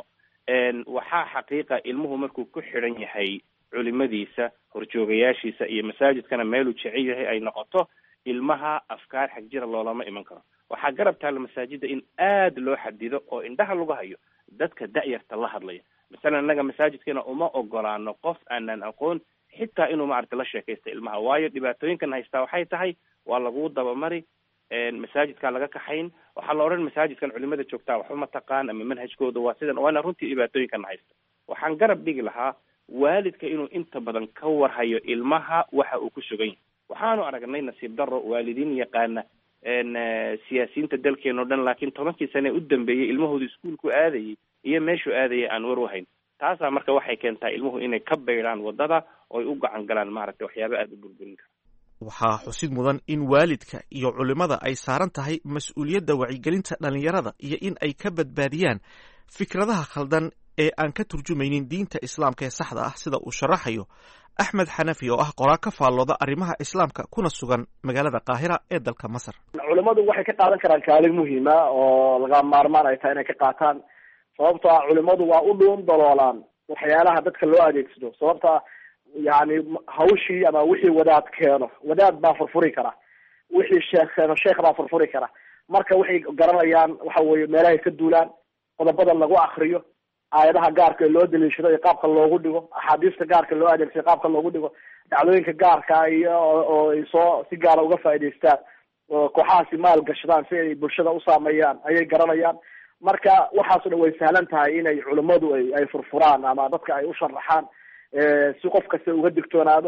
waxaa xaqiiqa ilmuhu markuu ku xidhan yahay culimadiisa, horjoogayaashiisa iyo masaajidkana meeluu jecel yahay ay noqoto, ilmaha afkaar xag jira loolama iman karo. waxaa garab taalla masaajida in aada loo xadido oo indhaha lagu hayo dadka da'yarta la hadlaya. masalan innaga masaajidkeena uma ogolaano qof aanan aqoon xitaa inuu maaragta la sheekaysta ilmaha, waayo dhibaatooyinkan haystaa waxay tahay waa lagu dabamari, masaajidkaa laga kaxayn, waxaa la odhan masaajidkan culimada joogtaa waxba ma taqaan ama manhajkooda waa sidan, waana runtii dhibaatooyinkan haysta. waxaan garab dhigi lahaa waalidka inuu inta badan ka warhayo ilmaha waxa uu ku sugan yahay. waxaanu aragnay nasiib daro waalidiin yaqaana siyaasiyiinta dalkeena o dhan, laakiin 10 sane u dambeeyey ilmahooda iskuulku aadayay iyo meeshuu aadayay aan war u hayn. taasaa marka waxay keentaa ilmuhu inay ka baydhaan wadada oo ay u gacan galaan maaragtay waxyaaba aada u burburin kara. waxaa xusid mudan in waalidka iyo culimada ay saaran tahay mas-uuliyadda wacyigelinta dhalinyarada iyo in ay ka badbaadiyaan fikradaha khaldan ee aan ka turjumaynin diinta islaamka ee saxda ah, sida uu sharaxayo axmed xanafi oo ah qoraa ka faallooda arrimaha islaamka kuna sugan magaalada qaahira ee dalka masar. culimadu waxay ka qaadan karaan kaalin muhiima oo laga maarmaan ay tahay inay ka qaataan, sababto ah culimadu waa u dhuun daloolaan waxyaalaha dadka loo adeegsado. sababta yani hawshii ama wixii wadaad keeno, wadaad baa furfuri kara, wixii sheekh keeno sheekh baa furfuri kara. marka waxay garanayaan waxa weeye meelahay ka duulaan, qodobada lagu akriyo, aayadaha gaarka loo daliishado iyo qaabka loogu dhigo, axaadiista gaarka loo adeegsado qaabka loogu dhigo, dhacdooyinka gaarka iyo oo ay soo si gaara uga faa'iidaystaan, oo kooxahaasi maal gashadaan si ay bulshada u saameeyaan ayay garanayaan. marka waxaasoo dhan way sahlan tahay inay culimadu ay furfuraan ama dadka ay u sharaxaan si qof kasta uga digtoonaado.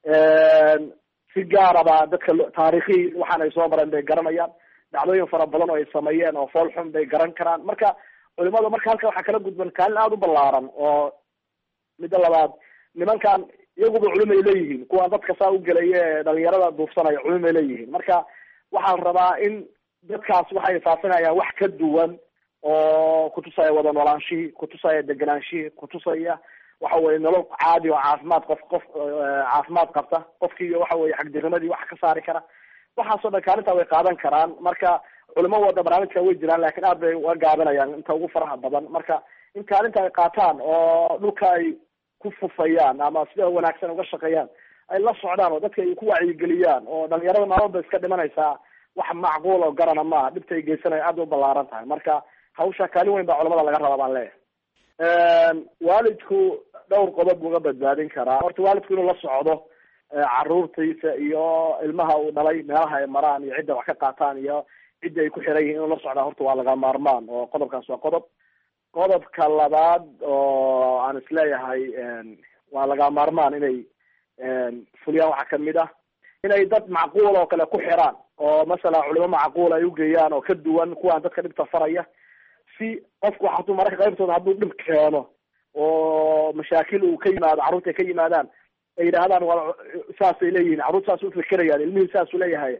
si gaaraba dadka taarikhii waxaan ay soo mareen bay garanayaan, dhacdooyin fara badan oo ay sameeyeen oo fool xun bay garan karaan. marka culimada marka halka waxaa kala gudban kaalin aada u ballaaran. oo midda labaad, nimankan iyaguba culimay leeyihiin, kuwa dadka saa u gelaya ee dhalinyarada duufsanaya culimay leeyihiin. marka waxaan rabaa in dadkaas waxay faafinayaan wax ka duwan oo kutusaya wada noolaanshihii, kutusaya deganaanshihii, kutusaya waxa weye nolol caadi oo caafimaad qof caafimaad qabta, qofkii waxa weye xagdirnimadii wax ka saari kara. waxaasoo dhan kaalintaa way qaadan karaan. marka culimo wada barnaamijka way jiraan, laakiin aad bay uga gaabinayaan inta ugu faraha badan. marka in kaalinta ay qaataan oo dhulka ay ku fufayaan ama sida wanaagsan uga shaqeeyaan, ay la socdaan oo dadka ay ku wacyigeliyaan, oo dhalinyarada maalmoodba iska dhimanaysaa wax macquul oo garana maaha, dhibta ay geysanaya aad u ballaaran tahay. marka hawsha kaalin weyn baa culamada laga rabaa baan leeyahay. waalidku dhowr qodob uga badbaadin karaa. horta waalidku inuu la socdo caruurtiisa iyo ilmaha uu dhalay, meelaha ay maraan iyo cidda wax ka qaataan iyo cidda ay ku xiran yihiin inuu la socdaa horta waa laga maarmaan, oo qodobkaas waa qodob. qodobka labaad oo aan isleeyahay waa laga maarmaan inay fuliyaan waxaa kamid ah inay dad macquul oo kale ku xiraan oo masalan culimo macquul ay ugeeyaan oo ka duwan kuwaan dadka dhibta faraya si qofku hadduu mararka qaybtooda hadduu dhib keeno oo mashaakil uu ka yimaado carruurta ay ka yimaadaan ay yidhaahdaan waa saasay leeyihiin carruur saas ufikirayaan ilmihii saasuu leeyahay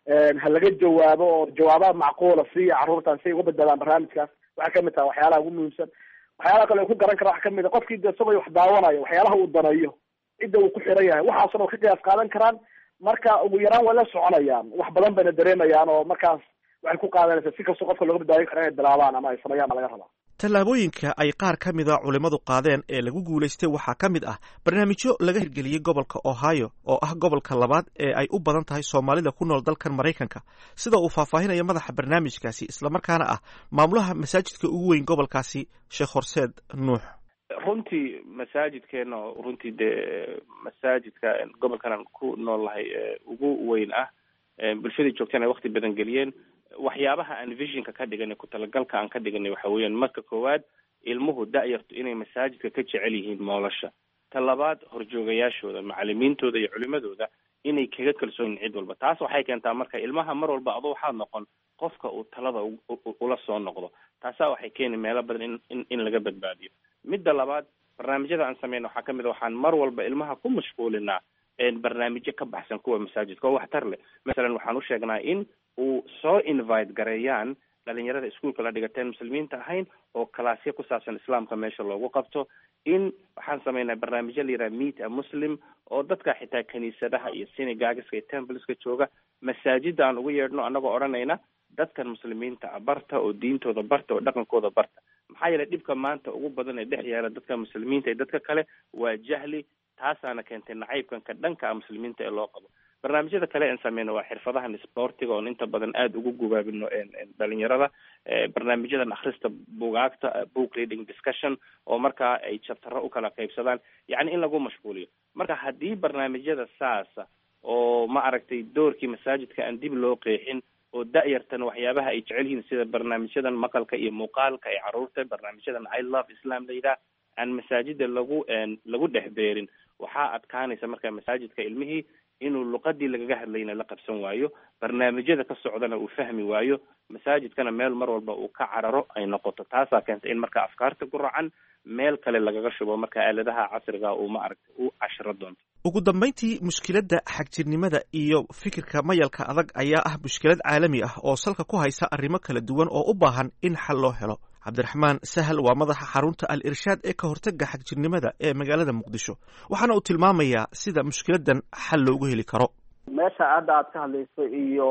ha laga jawaabo oo jawaabaad macquula siiya carruurtan si ay uga badbaadaan barnaamijkaas waxay kamid tahay waxyaalaha ugu muhiimsan waxyaalaha kale ku garan kara waxa kamid a qofkii de isagoo wax daawanayo waxyaalaha uu danayo cidda uu ku xiran yahay waxaasna ka qiyaas qaadan karaan marka ugu yaraan way la soconayaan wax badan bayna dareemayaan oo markaas waxay ku qaadanaysaa si kastoo qofka looga badbaadin karo inay bilaabaan ama ay sameeyaan baa laga rabaa tallaabooyinka ay qaar ka mid a culimmadu qaadeen ee lagu guulaystay waxaa ka mid ah barnaamijyo laga hirgeliyey gobolka ohio oo ah gobolka labaad ee ay u badan tahay soomaalida ku nool dalkan maraykanka sida uu faahfaahinaya madaxa barnaamijkaasi islamarkaana ah maamulaha masaajidka ugu weyn gobolkaasi sheekh horseed nuux runtii masaajidkeena runtii dee masaajidka gobolkan aan ku nool lahay ugu weyn ah bulshadii joogteen ay wakti badan geliyeen waxyaabaha aan visionka ka dhiganay ku talagalka aan ka dhiganay waxa weeyaan marka koowaad ilmuhu da-yartu inay masaajidka ka jecel yihiin moolasha ta labaad horjoogayaashooda macalimiintooda iyo culimadooda inay kaga kalsoon yihin cid walba taas waxay keentaa marka ilmaha mar walba adoo waxaad noqon qofka uu talada ula soo noqdo taasaa waxay keeni meelo badan in laga badbaadiyo midda labaad barnaamijyada aan sameyna waxaa kamid a waxaan mar walba ilmaha ku mashquulinaa barnaamijyo ka baxsan kuwa masaajidka oo waxtar leh masalan waxaan u sheegnaa in uu soo invite gareeyaan dhalinyarada iskuolka la dhigateen muslimiinta ahayn oo kalaasyo ku saabsan islaamka meesha loogu qabto in waxaan sameynaa barnaamijyo la yidhaha meet a muslim oo dadka xitaa kiniisadaha iyo synagogueska iyo templeska jooga masaajida aan ugu yeedhno annagoo odhanayna dadkan muslimiinta ah barta oo diintooda barta oo dhaqankooda barta maxaa yeelay dhibka maanta ugu badan ee dhex yaala dadka muslimiinta iyo dadka kale waa jahli taasaana keentay nacaybkanka dhanka muslimiinta ee loo qabo barnaamijyada kale aan sameyno waa xirfadahan sportiga oon inta badan aada ugu gubaabino dhalinyarada barnaamijyadan akhrista bugaagta book reading discussion oo markaa ay jabtaro u kala qaybsadaan yacni in lagu mashquuliyo marka haddii barnaamijyada saasa oo ma aragtay doorkii masaajidka aan dib loo qeexin oo da-yartan waxyaabaha ay jecel yihiin sida barnaamijyadan maqalka iyo muuqaalka ee carruurta barnaamijyadan I love islam la yidhaah aan masaajida lagu dhex beerin waxaa adkaanaysa marka masaajidka ilmihii inuu luqadii lagaga hadlayna la qabsan waayo barnaamijyada ka socdana uu fahmi waayo masaajidkana meel mar walba uu ka cararo ay noqoto taasaa keenta in marka afkaarta ku racan meel kale lagaga shubo marka aaladaha casriga uu ma aragtay u cashiro doonto ugu dambayntii mushkiladda xagjirnimada iyo fikirka mayalka adag ayaa ah mushkilad caalami ah oo salka ku haysa arrimo kala duwan oo u baahan in xal loo helo cabdiraxmaan sahal waa madaxa xarunta al irshaad ee ka hortaga xagjirnimada ee magaalada muqdisho waxaana uu tilmaamayaa sida mushkiladan xal loogu heli karo meesha hadda aad ka hadlayso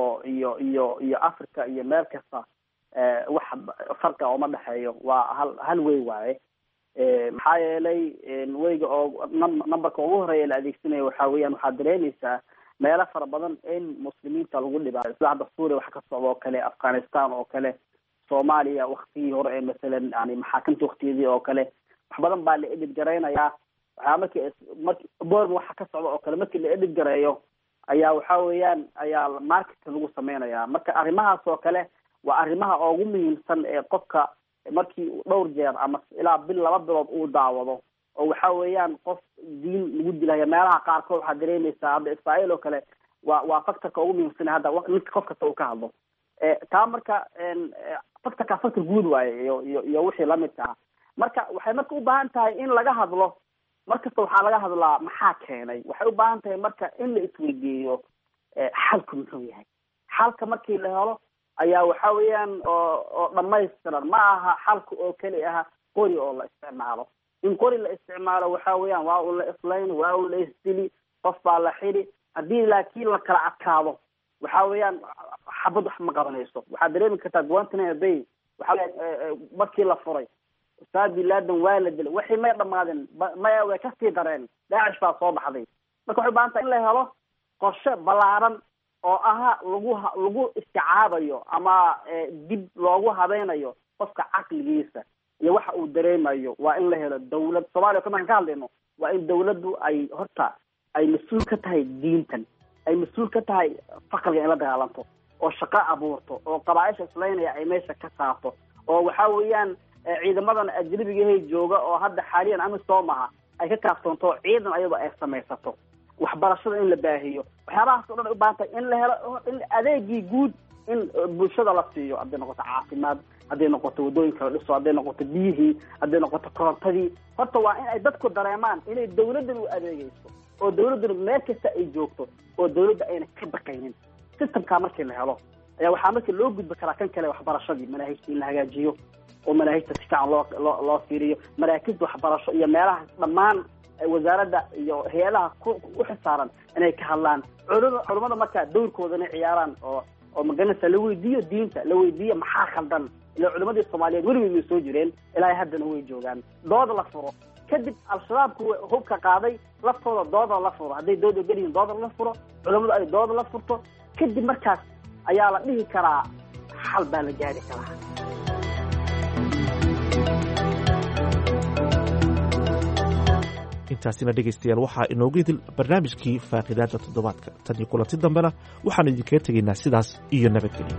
iyo africa iyo meel kasta wax farqa uma dhexeeyo waa hal wey waaye maxaa yeelay weyga oo numberka ugu horeeya la adeegsanaya waxa weeyaan waxaad dareemaysaa meelo fara badan in muslimiinta lagu dhibaayo sida hadda suuriya wax ka socda oo kale afghanistan oo kale soomaaliya waktigii hore ee masalan yani maxaakamta waktiyadii oo kale wax badan baa la edhid garaynayaa waxaa marki born waxa ka socda oo kale markii la edhid gareeyo ayaa waxa weeyaan ayaa marketka lagu sameynaya marka arrimahaas oo kale waa arrimaha ugu muhiimsan ee qofka markii dhowr jeer ama ilaa laba bilood uu daawado oo waxa weeyaan qof diin lagu dilaya meelaha qaarkood waxaad dareemaysaa hadda israael oo kale waa factorka ugu muhiimsan hadda ninka qof kasta uu ka hadlo taa marka factor guud waaye iyo wixii lamidka ah marka waxay marka u baahan tahay in laga hadlo markasta waxaa laga hadlaa maxaa keenay waxay u baahan tahay marka in la isweydiiyo xalku muxuu yahay xalka markii la helo ayaa waxa weeyaan oo dhamaystiran ma aha xalka oo keli aha qori oo la isticmaalo in qori la isticmaalo waxa weeyaan waa uu la islayn waa uu la isdili qof baa la xidhi haddii laakiin la kala adkaado waxa weeyaan xabad wax ma qabanayso waxaad dareemi kartaa guantanamo bay waxa markii la furay ustaad bin laden waa la dilay wixii may dhamaadeen maya way kasii dareen daacish baa soo baxday marka waxay u baahan tahay in la helo qorshe ballaaran oo aha lagu isticaabayo ama dib loogu habeynayo qofka caqligiisa iyo waxa uu dareemayo waa in la helo dawlad soomaaliya kamaan ka hadlayno waa in dawladdu ay horta ay mas-uul ka tahay diintan ay mas-uul ka tahay faqriga in la dagaalanto oo shaqo abuurto oo qabaaisha islaynaya ay meesha ka saarto oo waxa weeyaan ciidamadan ajnabigahay jooga oo hadda xaaliyan amisom aha ay ka kaaftoonto ciidan ayadoo ay samaysato waxbarashada in la baahiyo waxyaabahaas oo dhan ay u baahan tahay in la helo in adeegii guud in bulshada la siiyo hadday noqoto caafimaad hadday noqoto waddooyinka la dhiso hadday noqoto biyihii hadday noqoto korontadii horta waa in ay dadku dareemaan inay dawladdan u adeegayso oo dawladduna meel kasta ay joogto oo dawladda ayna ka baqaynin systemkaa markii la helo ayaa waxaa markii loo gudbi karaa kan kale waxbarashadii manaahijta in la hagaajiyo oo manaahijta si fiican loo fiiriyo maraakizda waxbarasho iyo meelaha dhammaan wasaaradda iyo hay-adaha u xisaaran inay ka hadlaan culimada markaa dawrkooda inay ciyaaraan oo maganaysa la weydiiyo diinta la weydiiyo maxaa khaldan ila culimadii soomaaliyeed weligeed way soo jireen ilaa haddana way joogaan dooda la furo kadib al-shabaabku hubka qaaday laftooda dooda la furo hadday dooda ogolyihiin dooda la furo culimadu ay dooda la furto kadib markaas ayaa la dhihi karaa xal baa la gaari karaa. intaasina dhegaystayaal waxaa inoogu idil barnaamijkii faaqidaada toddobaadka tan iyo kulanti dambena waxaanu idinkaga tegaynaa sidaas iyo nabadgelyo.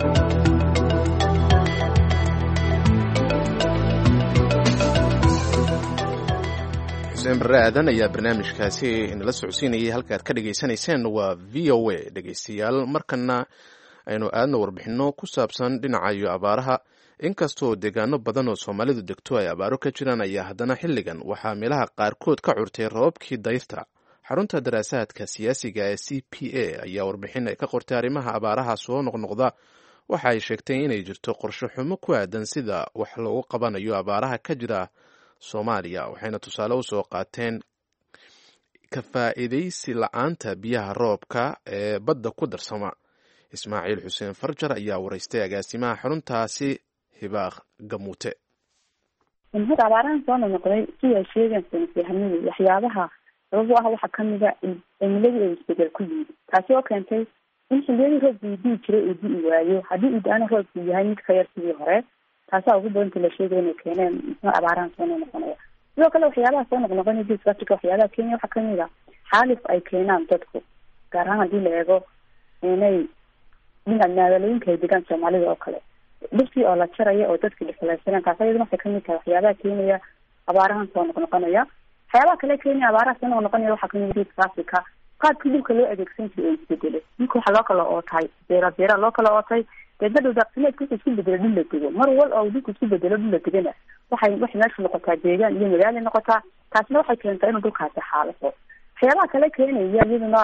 xuseen barre aadan ayaa barnaamijkaasi inala socodsiinayay halka aad ka dhegaysanayseen waa v o a dhegaystayaal markana aynu aadna warbixinno ku saabsan dhinaca iyo abaaraha inkastoo deegaano badan oo soomaalidu degto ay abaaro ka jiraan ayaa haddana xilligan waxaa meelaha qaarkood ka curtay roobabkii dayrta xarunta daraasaadka siyaasiga ee c p a ayaa warbixin ay ka qortay arrimaha abaaraha soo noqnoqda waxa ay sheegtay inay jirto qorshe xumo ku aadan sida wax loogu qabanayo abaaraha ka jira soomaaliya waxayna tusaale usoo qaateen ka faa'iidaysi la-aanta biyaha roobka ee badda ku darsama ismaaciil xuseen farjar ayaa waraystay agaasimaha xaruntaasi hibaaq gamuute. hadda abaarahan soo noqnoqday sida ay sheegeen saynisyahanadu waxyaabaha sabab u ah waxaa kamida cimiladii ay isbedel ku yimid taasi oo keentay in xilliyadii roobka uu dii jiray uu dii waayo haddii uu da-ana roobku yahay mid ka yar sidii hore taasaa ugu badanta la sheegay inay keeneen abaarahan soo noqnoqonaya. sidoo kale waxyaabaha soo noqnoqonaya geeska africa waxyaabaha kenya waxaa kamid a xaalif ay keenaan dadku gaar ahaan haddii la eego inay dhinaca magaalooyinka ay degaan soomaalida oo kale dhirtii oo la jaraya oo dadka dhifaleysanaan taas ayaduna waxay kamid tahay waxyaabaha keenaya abaarahan soo noqnoqonaya. waxyaabaha kale keenaya abaaraha soo noqnoqonaya waxaa kamid geeska africa qaabkii dhulka loo adeegsan jiray oo isbedelay dhulka waxaa loo kala ootay beera loo kala ootay deedna dhow daaqsimeedka wuxuu isku bedelo dhul la dego mar wal oo dhulka isku bedelo dhul la degana waxay meesha noqotaa deegaan iyo magaalo noqotaa taasna waxay keentaa inuu dhulkaasi xaalafo. waxyaabaha kale keenaya iyaduna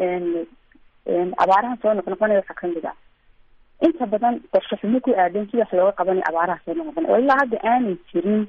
abaaraha soo noqnoqonaya waxaa kamid a inta badan qorshe xumo ku aadan sida wax looga qabanay abaaraha soo noqnoqonaya oo ilaa hadda aanay jirin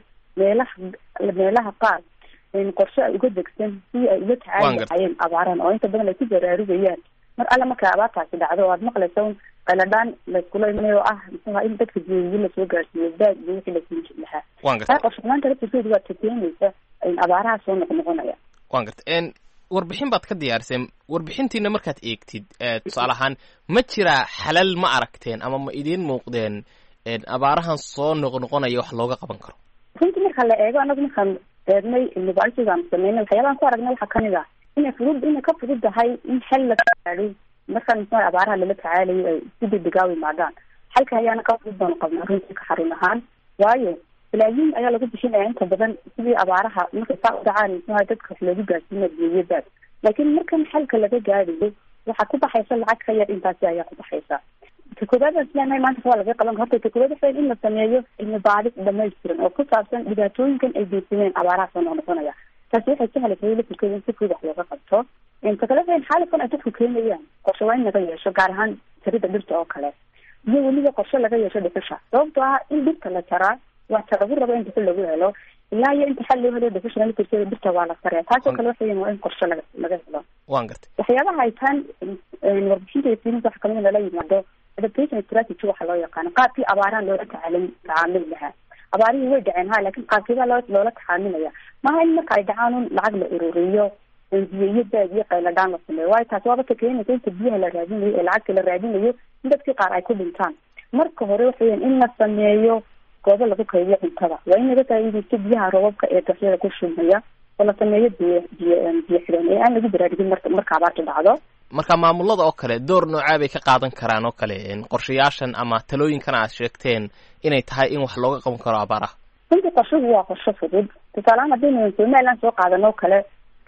meelaha qaar qorshe ay uga degsan si ay uga tacaali lahaayeen abaarahan oo inta badan ay ku baraarugayaan mar alle markay abaartaasi dhacdo oo aad maqlaysa qaladhaan layskula imanayo oo ah muxuuha in dadka biyoyi lasoo gaarsiiyo baad iyo wixii lasii jir lahaa qorshe xumaanta laftirkeedu waa takeenaysa abaaraha soo noqnoqonaya. waan garta warbixin baad ka diyaariseen warbixintiina markaad eegtid tusaale ahaan ma jiraa xalal ma aragteen ama ma idiin muuqdeen abaarahan soo noqnoqonaya wax looga qaban karo? runtii marka la eego anagu markaan eegnay cilmibaarisaan sameynay waxyaabahan ku aragnay waxaa kamid ah inay ka fudud tahay in xal la gaadho markaan muxuu abaaraha lala tacaalayo ay si degdeg u yimaadaan xalka ayaana ka fudud baan qabnaa runtii ka xarun ahaan waayo balaayiin ayaa lagu bixinaya inta badan sidii abaaraha markay saa u dhacaan muxuuha dadka wax loogu gaarsiina biyoyadaas laakiin markan xalka laga gaadhayo waxaa ku baxaysa lacag ka yar intaasi ayaa ku baxaysa. takoobaadaan silenahay maanta waa laga qaban horta takoobaad waxay in la sameeyo cilmi baadhis dhamaystiran oo ku saabsan dhibaatooyinkan ay geysadeen abaaraha soo noqnoqonaya taasi waxay sahlaysa lafirkeeda in si fudud wax looga qabto. takale xaalifkan ay dadku keenayaan qorshe waa in laga yeesho gaar ahaan jarida dhirta oo kale iyo weliba qorshe laga yeesho dhuxusha sababtoo ah in dhirta la jaraa waxta lagu rabo in dhuxul lagu helo ilaa iyo inta xal loo helo dhuxusha lafirkeeda dhirta waa la saraya taasoo kale waxay waa in qorshe laga helo. waan gartay waxyaabaha ay taan warbixinta siinta wax kamid lala yimaado adaptation strategy waxaa loo yaqaano qaabkii abaarahan loola tacaamuli lahaa. abaarihii way dhaceen laakiin qaabkiibaa loola tacaamilaya maaha in marka ay dhacaan un lacag la ururiyo biyo baad iyo qayladhaan la sameeyo waayo taasi waaba takeenaysa inta biyaha la raadinayo ee lacagta la raadinayo in dadkii qaar ay ku dhintaan. marka hore waxaweyan in la sameeyo goobo lagu kaydiyo cuntada waa in laga faa'iidaysto biyaha roobabka ee daxyada ku shumaya oo la sameeyo biyo xiran ee aan lagu baraarugin marka abaarta dhacdo. marka maamulada oo kale door noocaa bay ka qaadan karaan oo kale qorshayaashan ama talooyinkan aad sheegteen inay tahay in wax looga qaban karo abaaraha? runtii qorshuhu waa qorshe fudud tusaalehaan haddaynu somaliland soo qaadanoo kale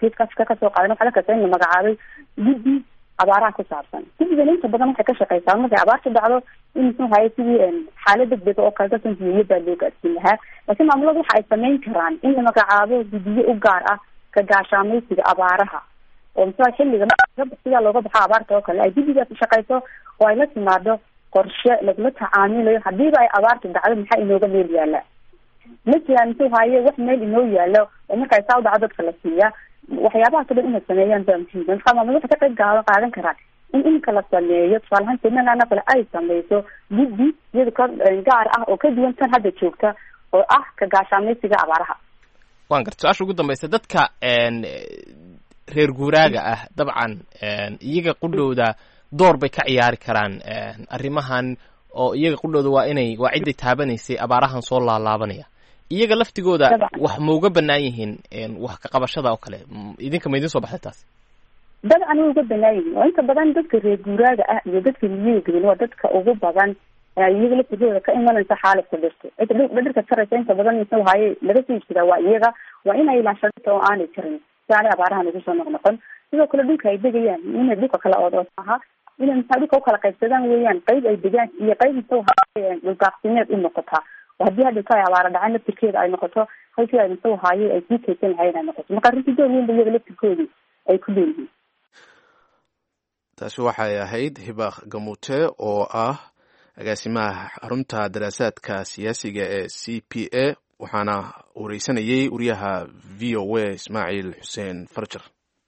geeskaas kasoo qaadan waxaa la kasa in la magacaabay guddi abaaraha ku saabsan. guddigan inta badan waxay ka shaqeysaa markay abaarta dhacdo in muxuu haye sidii xaalad degdeg oo kale dadkan biyo baa loo gaarsiin lahaa. laakiin maamulada waxa ay sameyn karaan in la magacaabo guddiyo u gaar ah ka gaashaamaysiga abaaraha oo muxuu xilliga sidaa looga baxo abaarta oo kale ay guddigaas shaqeyso oo ay la timaado qorshe lagula tacaamilayo hadiiba ay abaarta dhacdo maxaa inooga meel yaala. ma jiraan muxuu haye wax meel inoo yaalo oo markay saa u dhacdo dadka la siiya. waxyaabaha kale inay sameeyaan baa muhiim. marka maamulada waxay ka qayb qaadan karaan in iminka la sameeyo tusaale ahaan somaliland kale ay sameyso guddi iyada ka gaar ah oo ka duwan tan hadda joogta oo ah ka gaashaamaysiga abaaraha. waan garta su-aasha ugu dambaysa dadka reer guuraaga ah dabcan iyaga qudhowda door bay ka ciyaari karaan arrimahan oo iyaga qudhowda waa ciday taabanaysay abaarahan soo laalaabanaya. iyaga laftigooda wax mauga banaan yihiin wax ka qabashada oo kale idinka ma idin soo baxday taas? dabcan way uga banaan yihiin oo inta badan dadka reer guuraaga ah iyo dadka miyiga waa dadka ugu badan iyaga laftigooda ka imanaysa xaaladka dhirta. dhirta sareysa inta badan muxuu haye laga sii jiraa waa iyaga waa inay ilaashadata oo aanay jirin si aanay abaarahan ugu soo noqnoqon. sidoo kale dhulka ay degayaan inay dhulka kala ood aha inay maxaa dhulka ukala qaybsadaan weeyaan qayb ay degaan iyo qayb muxuu haye dhuldaaqsimeed u noqotaa. haddii hadda ka abaara dhacaan laftirkeeda ay noqoto halkii ay muxuu haye ay sii kaysan lahayn ay noqoto. marka runtii door weyn ba iyaga laftirkoodii ay ku leeyihiin. taasi waxay ahayd hiba gamute oo ah agaasimaha xarunta daraasaadka siyaasiga ee c p a waxaana wareysanayay wariyaha v o a ismaaciil xuseen farjar.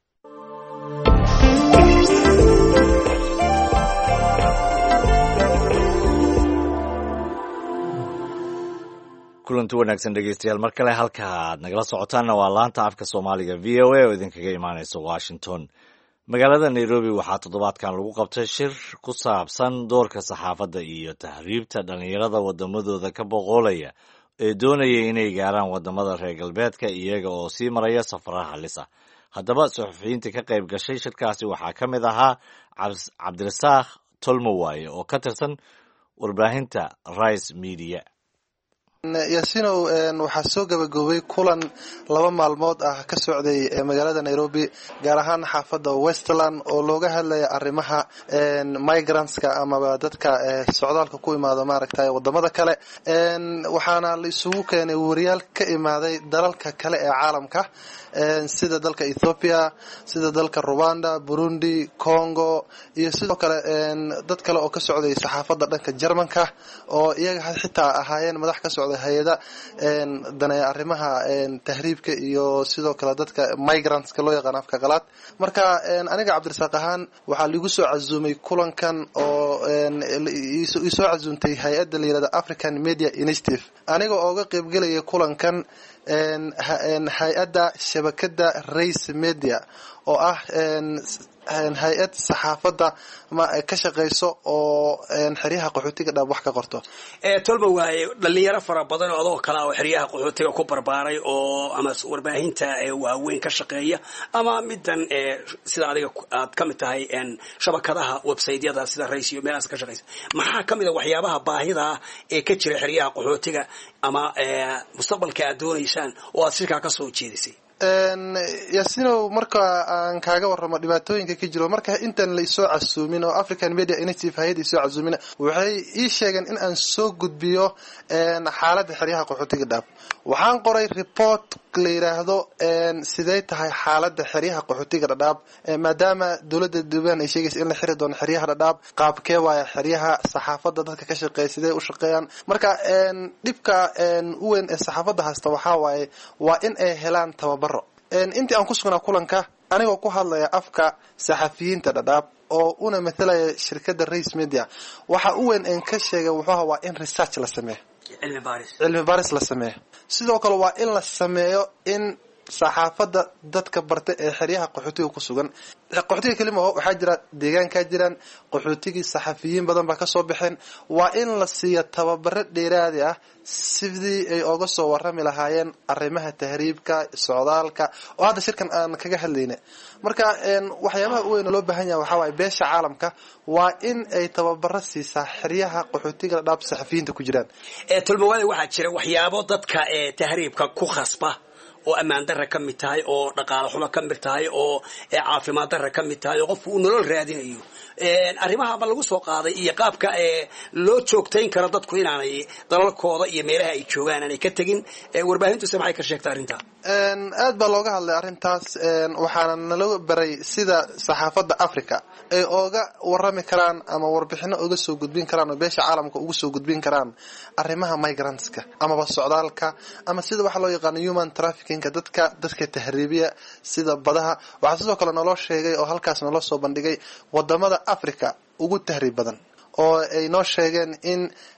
kulanti wanaagsan dhegeystayaal mar kale halka aad nagala socotaanna waa laanta afka soomaaliga v o a oo idinkaga imaaneysa washington. magaalada nairobi waxaa toddobaadkan lagu qabtay shir ku saabsan doorka saxaafadda iyo tahriibta dhalinyarada wadamadooda ka boqolaya ee doonaya inay gaaraan wadamada reer galbeedka iyaga oo sii maraya safaraha halis ah. haddaba suxufiyiinta ka qayb gashay shirkaasi waxaa ka mid ahaa cabdirasaaq tolmowaaye oo ka tirsan warbaahinta rice media. yaasinow waxaa soo gabagaboobay kulan 2 maalmood ah ka socday magaalada Nairobi gaar ahaan xaafadda Westland oo looga hadlaya arrimaha migrantska ama dadka socdaalka ku imaado maaragtay wadamada kale. waxaana la isugu keenay wariyaal ka imaaday dalalka kale ee caalamka sida dalka Ethiopia, sida dalka Rwanda, Burundi, Congo iyo sidoo kale dad kale oo ka socday saxaafadda dhanka Jarmanka oo iyaga xitaa ahaayeen madax ka socday hay'ada danaya arrimaha tahriibka iyo sidoo kale dadka migrantska loo yaqaan afka qalaad. marka aniga Cabdirasaaq ahaan waxaa lagu soo casuumay kulankan oo soo casuuntay hay'adda la yiraahdo African Media Initiative aniga oo uga qayb galay kulankan hay'adda shabakada Rice Media oo ah hay'ad saxaafadda ma ka shaqeyso oo xiriyaha qaxootiga dhab wax ka qorto. tolba waaye dhalinyaro fara badan oo adoo kala oo xiriyaha qaxootiga ku barbaaray oo ama warbaahinta waaweyn ka shaqeeya ama midan sida adiga aad ka mid tahay shabakadaha website-yada sida Rice iyo meelahaas ka shaqeysa. maxaa ka mid ah waxyaabaha baahida ee ka jira xiriyaha qaxootiga ama mustaqbalka aad doonaysaan oo aad shirka ka soo jeedisay? yaasinow marka aan kaaga warramo dhibaatooyinka ka jiro marka intaan la soo casuumin oo African Media Initiative hay'ad soo casuumin waxay ii sheegeen in aan soo gudbiyo xaaladda xiriyaha qaxootiga dhab. waxaan qoray report la yiraahdo sidee tahay xaaladda xiriyaha qaxootiga dhab maadaama dawladda Duubaan ay sheegayso in la xiri doono xiriyaha dhab qaabkee waaya xiriyaha saxaafadda dadka ka shaqeeya sidee u shaqeeyaan. marka dhibka u weyn ee saxaafadda hasta waxa waaye waa in ay helaan tababaro. intii aan ku sugnaa kulanka anigoo ku hadlaya afka saxafiyiinta dhadhaab oo una mathalaya shirkadda Rice Media waxa uu weyn in ka sheegay wuxuu waa in research la sameeyo cilmi baaris la sameeyo. sidoo kale waa in la sameeyo in saxaafadda dadka barta ee xiriyaha qaxootiga ku sugan qaxootiga kelimo waxaa jira deegaanka jiraan qaxootigii saxafiyiin badan ba ka soo baxeen waa in la siiyo tababaro dheeraad ah sidii ay uga soo warrami lahaayeen arrimaha tahriibka socdaalka oo hadda shirkan aan kaga hadlayna. marka waxyaabaha weyn loo baahan yahay waxa waaye beesha caalamka waa in ay tababaro siisaa xiriyaha qaxootiga dhab saxafiyiinta ku jiraan. tolmowaaye waxaa jira waxyaabo dadka tahriibka ku khasba oo ammaan darra ka mid tahay oo dhaqaale xumo ka mid tahay oo caafimaad darra ka mid tahay oo qofku uu nolol raadinayo arrimaha ma lagu soo qaaday iyo qaabka loo joogtayn karo dadku inaanay dalalkooda iyo meelaha ay joogaan aanay ka tegin warbaahintuuse maxay ka sheegtay arrintaa aad baa looga hadlay arrintaas waxaana nala baray sida saxaafadda Africa ay ooga warrami karaan ama warbixino uga soo gudbin karaan oo beesha caalamka ugu soo gudbin karaan arrimaha migrantska ama socdaalka ama sida waxa loo yaqaan human trafficking dadka tahriibiya sida badaha waxa sidoo kale naloo sheegay oo halkaas naloo soo bandhigay wadamada Africa ugu tahriib badan oo ay noo sheegeen in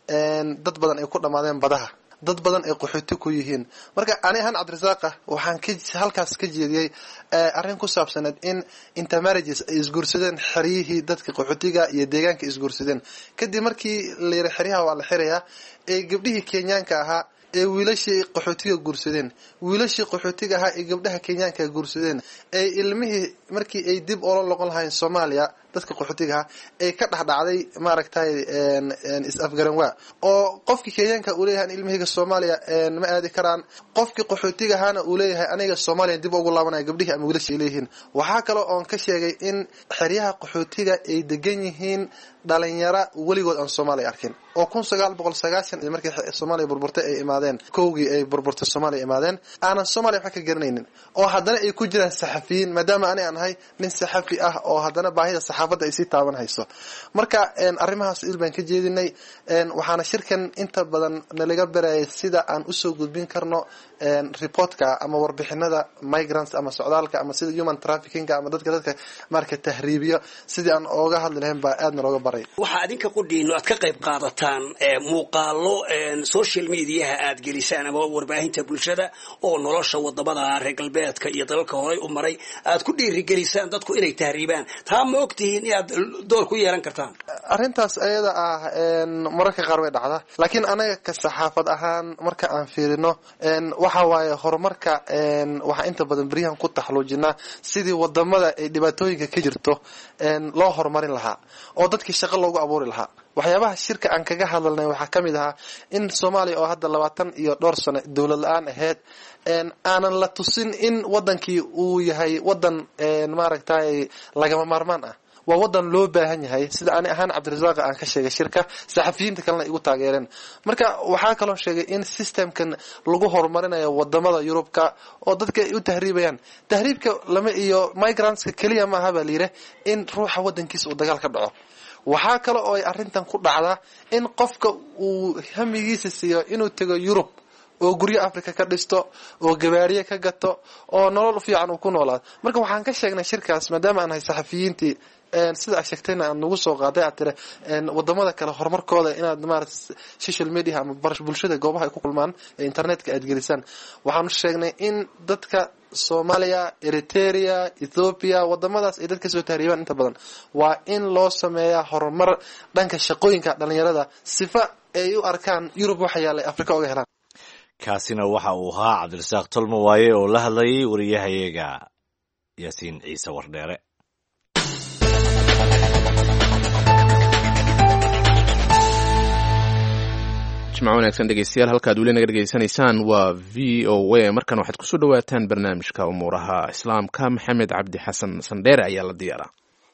dad badan ay ku dhamaadeen badaha dad badan ay qaxooti ku yihiin marka ani ahaan Cabdirasaaq waxaan halkaas ka jeediyay arrin ku saabsaneed in intermarriages ay isguursadeen xeriyihii dadka qaxootiga iyo deegaanka isguursadeen kadib markii la yiri xeriyaha waa la xirayaa ee gabdhihii Kenyaanka ahaa ee wiilashii qaxootiga guursadeen wiilashii qaxootiga ahaa ee gabdhaha Kenyaanka guursadeen ee ilmihii markii ay dib oo loqon lahayn Soomaaliya dadka qaxootiga ay ka dhaxdhacday maaragtay is afgaranwa oo qofkii Kenyaanka uu leeyahay ilmihiga Soomaaliya ma aadi karaan qofkii qaxootiga ahana uu leeyahay aniga Soomaaliya dib ugu laabanay gabdhihii ama wiilashii leeyihiin waxa kale oo aan ka sheegay in xeryaha qaxootiga ay degan yihiin dhalinyaro waligood aan Soomaaliya arkin oo 1990 markii Soomaaliya burburtay ay imaadeen koogii ay burburtay Soomaaliya imaadeen aanan Soomaaliya wax ka garanaynin oo haddana ay ku jiraan saxafiyiin maadaama ani aan ahay nin saxafi ah oo haddana baahida saxaafadda ay si taaban hayso marka arrimahaas ilbaan ka jeedinay waxaana shirkan inta badan nalaga baray sida aan u soo gudbin karno reportka ama warbixinada migrants ama socdaalka ama sida human trafficking ama dadka marka tahriibiyo sidii aan ooga hadli lahayn baa aad nalooga baray waxa adinka qudhiino aad ka qayb qaadataan muuqaalo social media aad gelisaan ama warbaahinta bulshada oo nolosha wadamada reer galbeedka iyo dalalka hore u maray aad ku dhiirigelisaan dadku inay tahriibaan taa ma ogtihiin inaad door ku yeelan kartaan arrintaas ayada ah mararka qaar way dhacdaa laakiin anaga ka saxaafad ahaan marka aan fiirino waxa waaye horumarka waxa inta badan bariyahan ku taxluujinaa sidii wadamada ay dhibaatooyinka ka jirto loo horumarin lahaa oo dadkii shaqo loogu abuuri lahaa waxyaabaha shirka aan kaga hadalnay waxa kamid ah in Soomaaliya oo hadda 20 iyo dhowr sano dawlad la'aan ahayd aanan la tusin in wadankii uu yahay wadan maaragtay lagama maarmaan ah waa wadan loo baahan yahay sida ani ahaan Cabdirasaaq aan ka sheegay shirka saxafiyiinta kalena igu taageereen marka waxa kale oo sheegay in systemkan lagu horumarinayo wadamada Yurubka oo dadka ay u tahriibayaan tahriibka lama iyo migrantska kaliya ma aha baliire in ruuxa wadankiisa uu dagaal ka dhaco waxa kale oo ay arrintan ku dhacdaa in qofka uu hamigiisa siiyo inuu tago Yurub oo guryo Afrika ka dhisto oo gabaariye ka gato oo nolol fiican uu ku noolaado marka waxaan ka sheegnay shirkaas maadaama aan hay saxafiyiintii sida sheegtayna aan nagu soo qaaday atire wadamada kale horumarkooda inaad maaragtay social media ama bulshada goobaha ay ku kulmaan internetka aad gelisaan waxaan sheegnay in dadka Soomaaliya Eritrea Ethiopia wadamadaas ay dadka soo tahriibaan inta badan waa in loo sameeyaa horumar dhanka shaqooyinka dhalinyarada sifa ay u arkaan Yurub waxa yaalay Afrika uga helaan kaasina waxa uu ahaa Cabdirasaaq Tolmo waaye oo la hadlayay wariyahayaga Yaasiin Ciise Wardheere jimco wanaagsan dhegeystayaal halkaad weli naga dhegeysanaysaan waa v o a markan waxaad kusoo dhawaataan barnaamijka umuuraha islaamka maxamed cabdi xasan sandheere ayaa la diyaaraa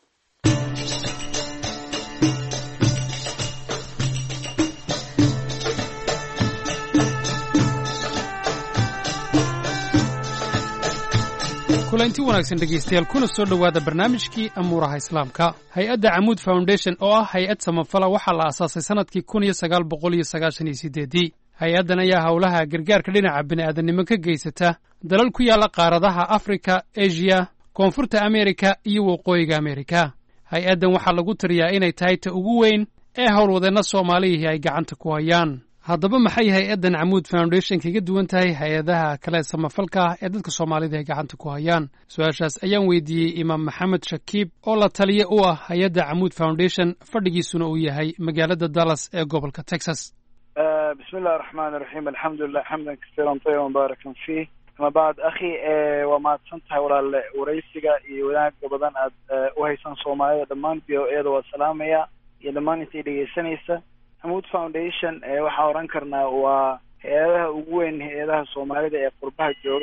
kulanti wanaagsan dhegaystayaal kuna soo dhowaada barnaamijkii amuuraha islaamka hay-adda camuud foundation oo ah hay-ad samafala waxaa la aasaasay sannadkii 1998 hay-addan ayaa howlaha gargaarka dhinaca bini'aadannimo ka geysata dalal ku yaalla qaaradaha afrika eshiya koonfurta amerika iyo waqooyiga amerika hay-addan waxaa lagu tiriyaa inay tahay ta ugu weyn ee howlwadeenna soomaalihii ay gacanta ku hayaan haddaba maxay hay-addan camuud foundation kaga duwan tahay hay-adaha kale samafalka ah ee dadka soomaalida ay gacanta ku hayaan su-aashaas ayaan weydiiyey imaam maxamed shakiib oo la taliye u ah hay-adda camuud foundation fadhigiisuna uu yahay magaalada dallas ee gobolka texas bismi illahi raxmaan iraxiim alxamdulilah xamdan kasiiran tayiban mubaarakan fiih ama bacd akhi waa mahadsan tahay walaale waraysiga iyo wanaaga badan aad u haysaan soomaalida dhammaan v o eda waa salaamaya iyo dhammaan intay dhegeysanaysa camuud foundation waxaan oran karnaa waa hay-adaha ugu weyn hay-adaha soomaalida ee qurbaha jooga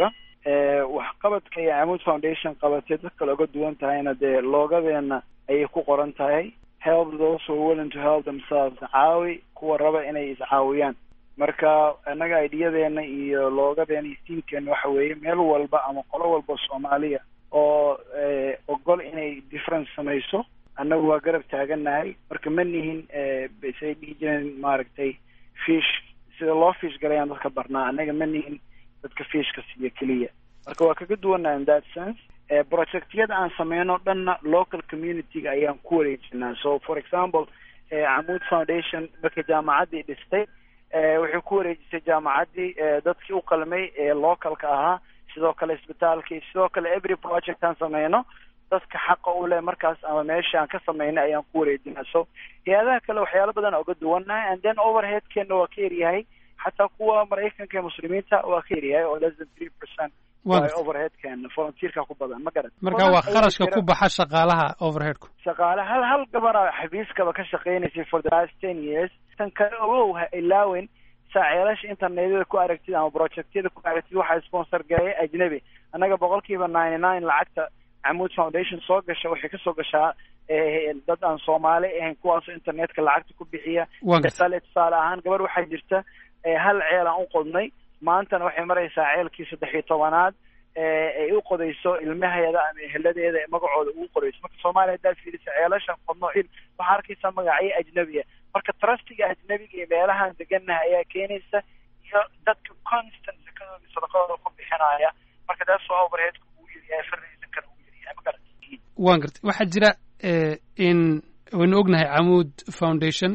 waxqabadka iyo Amoud Foundation qabatay dadka looga duwan tahayna dee loogadeena ayay ku qoran tahay help those who are willing to help themselves, caawi kuwa raba inay iscaawiyaan. marka anaga ideyadeena iyo loogadeena iyo tiimkeena waxa weeye meel walba ama qolo walba Soomaaliya oo ogol inay difference samayso annagu waa garab taaganahay. marka ma nihin say dhiijeen maaragtay fish sida loo fish galayaan dadka barnaa, annaga ma nihin dadka fishka siiya keliya. marka waa kaga duwanaa in that sense. projectyada aan sameyno dhanna local community-ga ayaan ku wareejinaa. so for example Amoud Foundation markay jaamacaddii dhistay waxay ku wareejisay jaamacaddii dadkii u qalmay ee localka ahaa, sidoo kale isbitaalkii, sidoo kale every project aan sameyno dadka xaqa u leh markaas ama meesha aan ka sameynay ayaan ku wareejinaa. so hay-adaha kale waxyaalo badan oga duwannahay, and then overheadkeena waa ka yaryahay, xataa kuwa Maraykanka ee muslimiinta waa ka yaryahay oo less than 3% overheadkeena volunteerka ku badan. ma garan marka waa kharashka ku baxa shaqaalaha overheadku. shaqaale hal gabara xafiiskaba ka shaqeynaysay for the last 10 years. tan kale oo ilaawen saaciilasha internetyada ku aragtid ama projectyada ku aragtid waxaa sponsor gareeyay ajnabi. annaga 99% lacagta Amoud Foundation soo gasha waxay kasoo gashaa dad aan Soomaali ahayn kuwaasoo internetka lacagta ku bixiya. tusaale ahaan gabar waxaa jirta hal ceel aan u qodnay, maantana waxay maraysaa ceelkii 13aad ay u qodayso ilmaheeda ama eheladeeda magacooda ugu qorayso. marka Soomaaliya haddaad fiiriso ceelashan qodno waxaa arkaysaa magacyo ajnabiya. marka trustiga ajnabiga iyo meelahaan deganaha ayaa keenaysa iyo dadka constant zakadooda sadaqadooda ku bixinaya. marka taas waa overheadka ugu yaryahay, fardiisan kale ugu yaryahay. ma garanti waan gartay. waxaa jira in waynu ognahay Amoud Foundation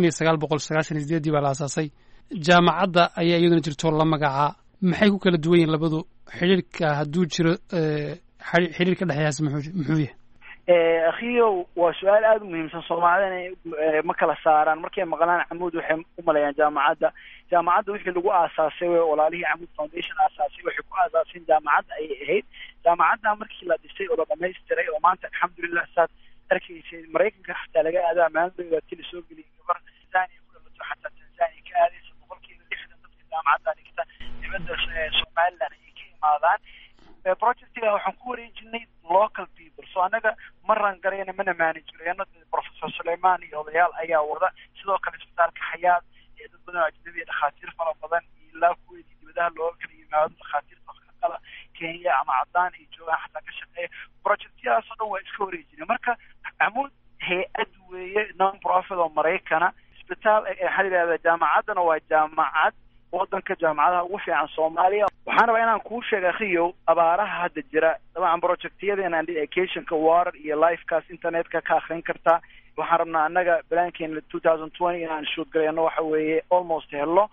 1998 baa la aasaasay. jaamacadda ayaa iyaduna jirto la magacaa. maxay ku kala duwan yihiin labadu? xiriirka hadduu jiro xiriirka dhexeeyaas muxuu yahay? akhiyow waa su-aal aada u muhiimsan. soomaalidana ma kala saaraan markay maqlaan Amoud waxay u maleeyaan jaamacadda wixii lagu aasaasay walaalihii Amoud Foundation aasaasay waxay ku aasaaseen jaamacadda ayay ahayd. jaamacadda markii la dhisay oo la dhamaystiray oo maanta alxamdulillah saad arkaysay Maraykanka xataa laga aadaa maandooda tili soo geliyay gabar Tanzania ku dhalato xataa Tanzania ka aadaysa 60% dadka jaamacadda dhigta dibadda Somaliland ay ka imaadaan. projectiga waxaan ku wareejinay local people. so anaga maran garayna mana manage garayno. Professor Suleiman iyo odayaal ayaa wada, sidoo kale isbitaalka Xayaat ee dad badan oo ajnabi dhakhaatiir fara badan ilaa kuweydii dibadaha looga kala yimaado dhakhaatiirta kala Kenya ama Cadaan ay joogaan xataa ka shaqeeya. projectyadaas oo dhan waa iska wareejinay. marka Amoud hay-ad weeye non profit oo Maraykana. isbitaal waxaa yidhahdaa jaamacaddana waa jaamacad wadanka jaamacadaha ugu fiican Soomaaliya. waxaan rabaa inaan kuu sheego akhiyow abaaraha hadda jira dabcan projectyadeena educationka water iyo lifekaas internetka ka akhrin kartaa. waxaan rabnaa annaga balaankeena 2020 inaan shoot gareyno waxa weeye almost hello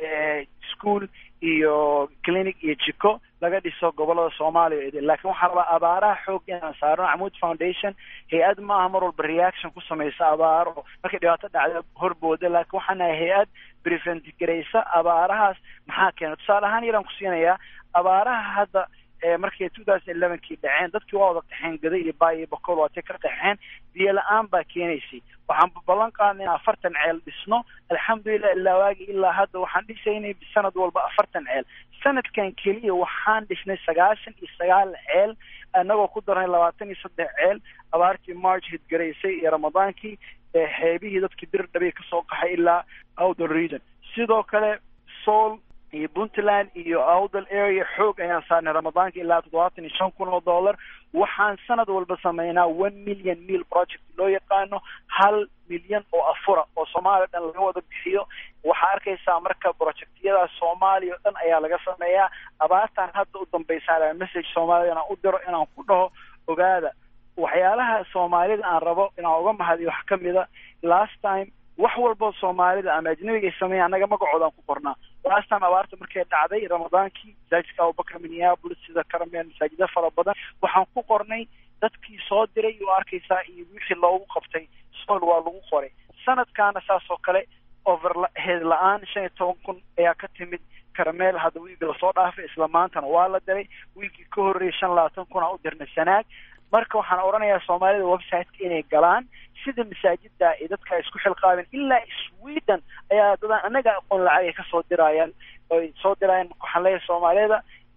school iyo clinic iyo jiko laga dhiso gobolada Soomaaliya. laakiin waxaan rabaa abaaraha xoog inaan saarno. Amoud Foundation hay-ad ma aha mar walba reaction ku samaysa abaaro markay dhibaato dhacda horbooda, laakiin waxaan nahay hay-ad prevent garaysa abaarahaas. maxaa keena tusaale ahaan yaraan ku siinayaa abaaraha hadda markay 2011kii dhaceen dadkii waa wada qaxeen Gaday iyo Baay iyo Bakool waa ka qaxeen. biyo la-aan baa keenaysay. waxaan ballan qaadnay 40 ceel dhisno. alxamdulillah ilaa waagi ilaa hadda waxaan dhisaynay sanad walba 40 ceel. sanadkan keliya waxaan dhisnay 99 ceel annagoo ku darnay 23 ceel. abaartii March hidgaraysay iyo Ramadaankii xeebihii dadkii dir dhabay ka soo qaxay ilaa Awdal region. sidoo kale Sool iyo Puntland iyo Awdal area xoog ayaan saarnay Ramadaanka ilaa $75,000. waxaan sanad walba sameynaa 1 million meal project loo yaqaano 1 milyan oo afura oo Soomaaliya dhan laga wada bixiyo. waxaa arkaysaa marka projectyada Soomaaliya dhan ayaa laga sameeyaa. abaartan hadda u dambaysaa message Soomaaliyana u diro inaan ku dhaho ogaada waxyaalaha Soomaalida aan rabo inaan uga mahadiyo wax kamida. last time wax walba Soomaalida ama ajnabiga sameeyay anaga magacoodaan ku qornaa. last time abaarta markay dhacday Ramadaankii masaajidka Abubakar Minneapolis sida Karameel masaajida fara badan waxaan ku qornay dadkii soo diray oo arkaysaa iyo wixii loogu qabtay sool waa lagu qoray. sanadkaana saas oo kale overhead la-aan 15,000 ayaa ka timid Karameel. hadda wiigi lasoo dhaafay isla maantana waa la diray. wiigii ka horreeyay 25,000 u dirnay sanaag. marka waxaan oranayaa Soomaalida website-ka inay galaan sida masaajida ay dadka isku xilqaabeen ilaa Sweden ayaa dadaan anaga aqoon lacag ka soo dirayaan. waxaan leeyahay Soomaalida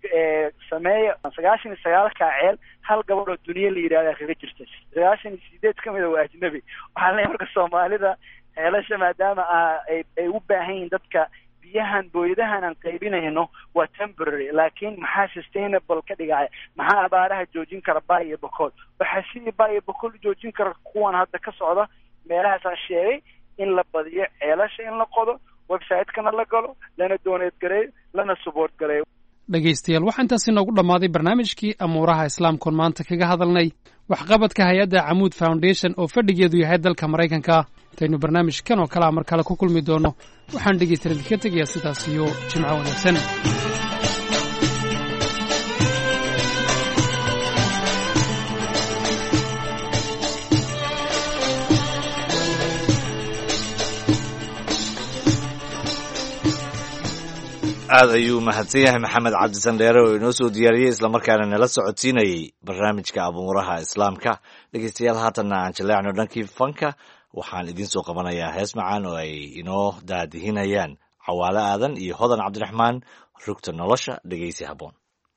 sameeya 99 ceel hal gabadh oo duniya la yiraahdo kaga jirta 98 kamid waa ajnabi waxaan leeyahay marka Soomaalida ceelasha maadaama ay u baahan yihiin dadka biyahan booyadahan aan qaybinayno waa temporary laakiin maxaa sustainable ka dhigaya maxaa abaaraha joojin kara Bay iyo Boqol waxa sidii Bay iyo Boqol joojin kara kuwan hadda ka socda meelahaas aan sheegay in la badiyo ceelasha in la qodo website-kana la galo lana donate gareeyo lana support gareeyo dhegaystayaal waxaa intaasi noogu dhammaaday barnaamijkii amuuraha islaamkoon maanta kaga hadalnay waxqabadka hay-adda Camuud Foundation oo fadhigeedu yahay dalka Maraykanka intaynu barnaamijkan oo kale mar kale ku kulmi doono waxaan dhegaystayaal idinka tegayaa sidaas iyo jimco wanaagsan aad ayuu mahadsan yahay maxamed cabdisan dheere oo inoo soo diyaariyey islamarkaana nala socodsiinayey barnaamijka abuuraha islaamka dhegeystayaal haatanna aan jaleecno dhankii fanka waxaan idiin soo qabanayaa hees macaan oo ay inoo daadihinayaan Cawaale Aadan iyo Hodan Cabdiraxmaan rugta nolosha dhegeysi haboon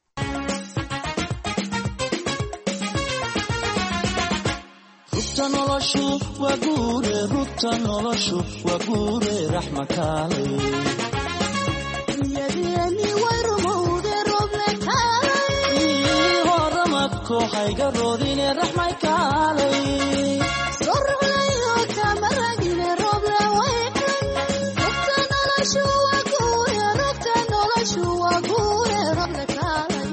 rugta noloshu waa guure raxmakaale hayga roodine raxmay kaalay sorlayo tamaragine roble waykan rugta noloshu waa guure roble kaalay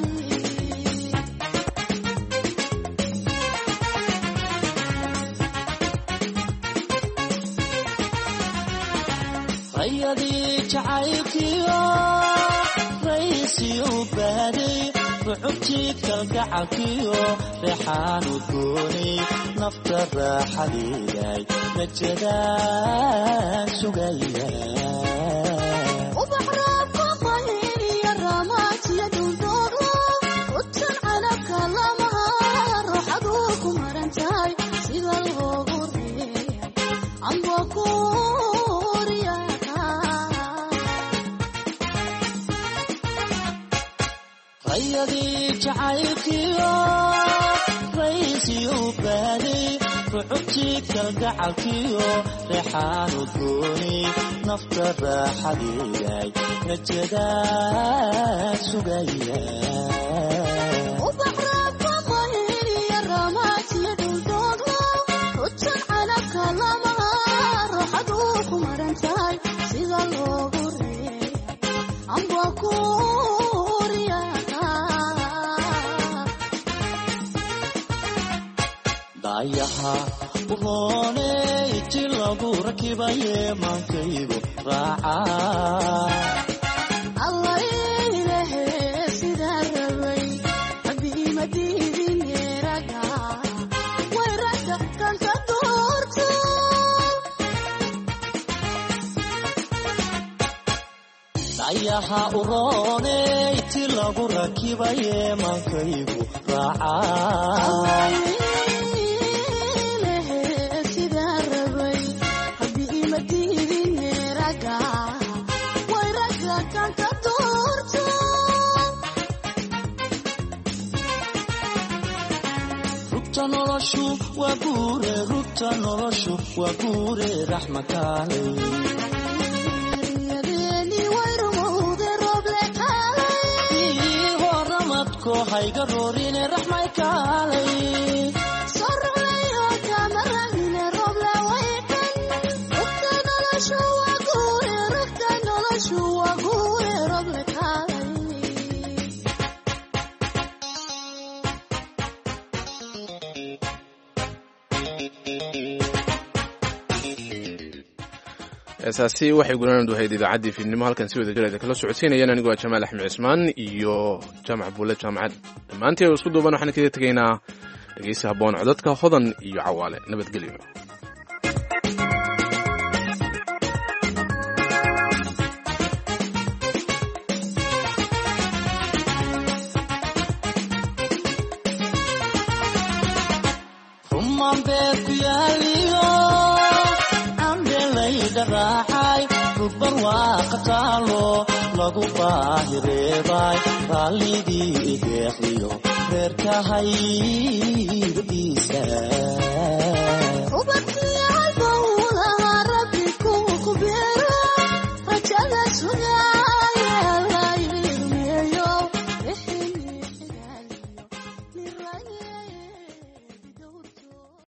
rayadii jacaylkiyo raysiyo baaday وعبتي كالقعكيو ريحان ودوني نفطر راحليلاي مجدان سقيا وبحراب قطهيني الرامات يدون دورو وطن على كلامها روح أبوكم هرنتاي سيدا الغوري عم بكوريا rayadii jacaylkiyo raysiyo baaday rucubtii kalgacalkiyo reexaan udgooni nafta raaxadiiday rajadaan sugaya ubaxraabka mahiriya ramaatiya dhuldoodo rujan calabka lamaha ruuxaduu ku marantahay sida loogu reeya amba ku ayaha uroone iti lagu rakibaye maankaygu raaca allah ilahe sidaa rabay habiimadiidine raga way raga kanka doorto ayaha uroone iti lagu rakibaye maankaygu raaca rugta noloshu waa guure raxmakaale yadeeni wayrumowde roble kaalay horamadko hayga roorine raxmay kaalay sorlayo tamaragine roble waykan rugta noloshu waa guure roble kaalay heesaasi waxay gulanaan duhayd idaacaddii fiidnimo halkan si wada jir kala socodsiinayaan anigoo Jamaal Axmed Cismaan iyo Jaamac Buule Jaamacad dhammaantii oo isku duuban waxaan kaga tegaynaa dhegeysi haboon codadka Hodan iyo Cawaale nabadgelyo raaxay barwaaqo taalo lagu baahireebay raalligii ideeqiyo reerka haygiisa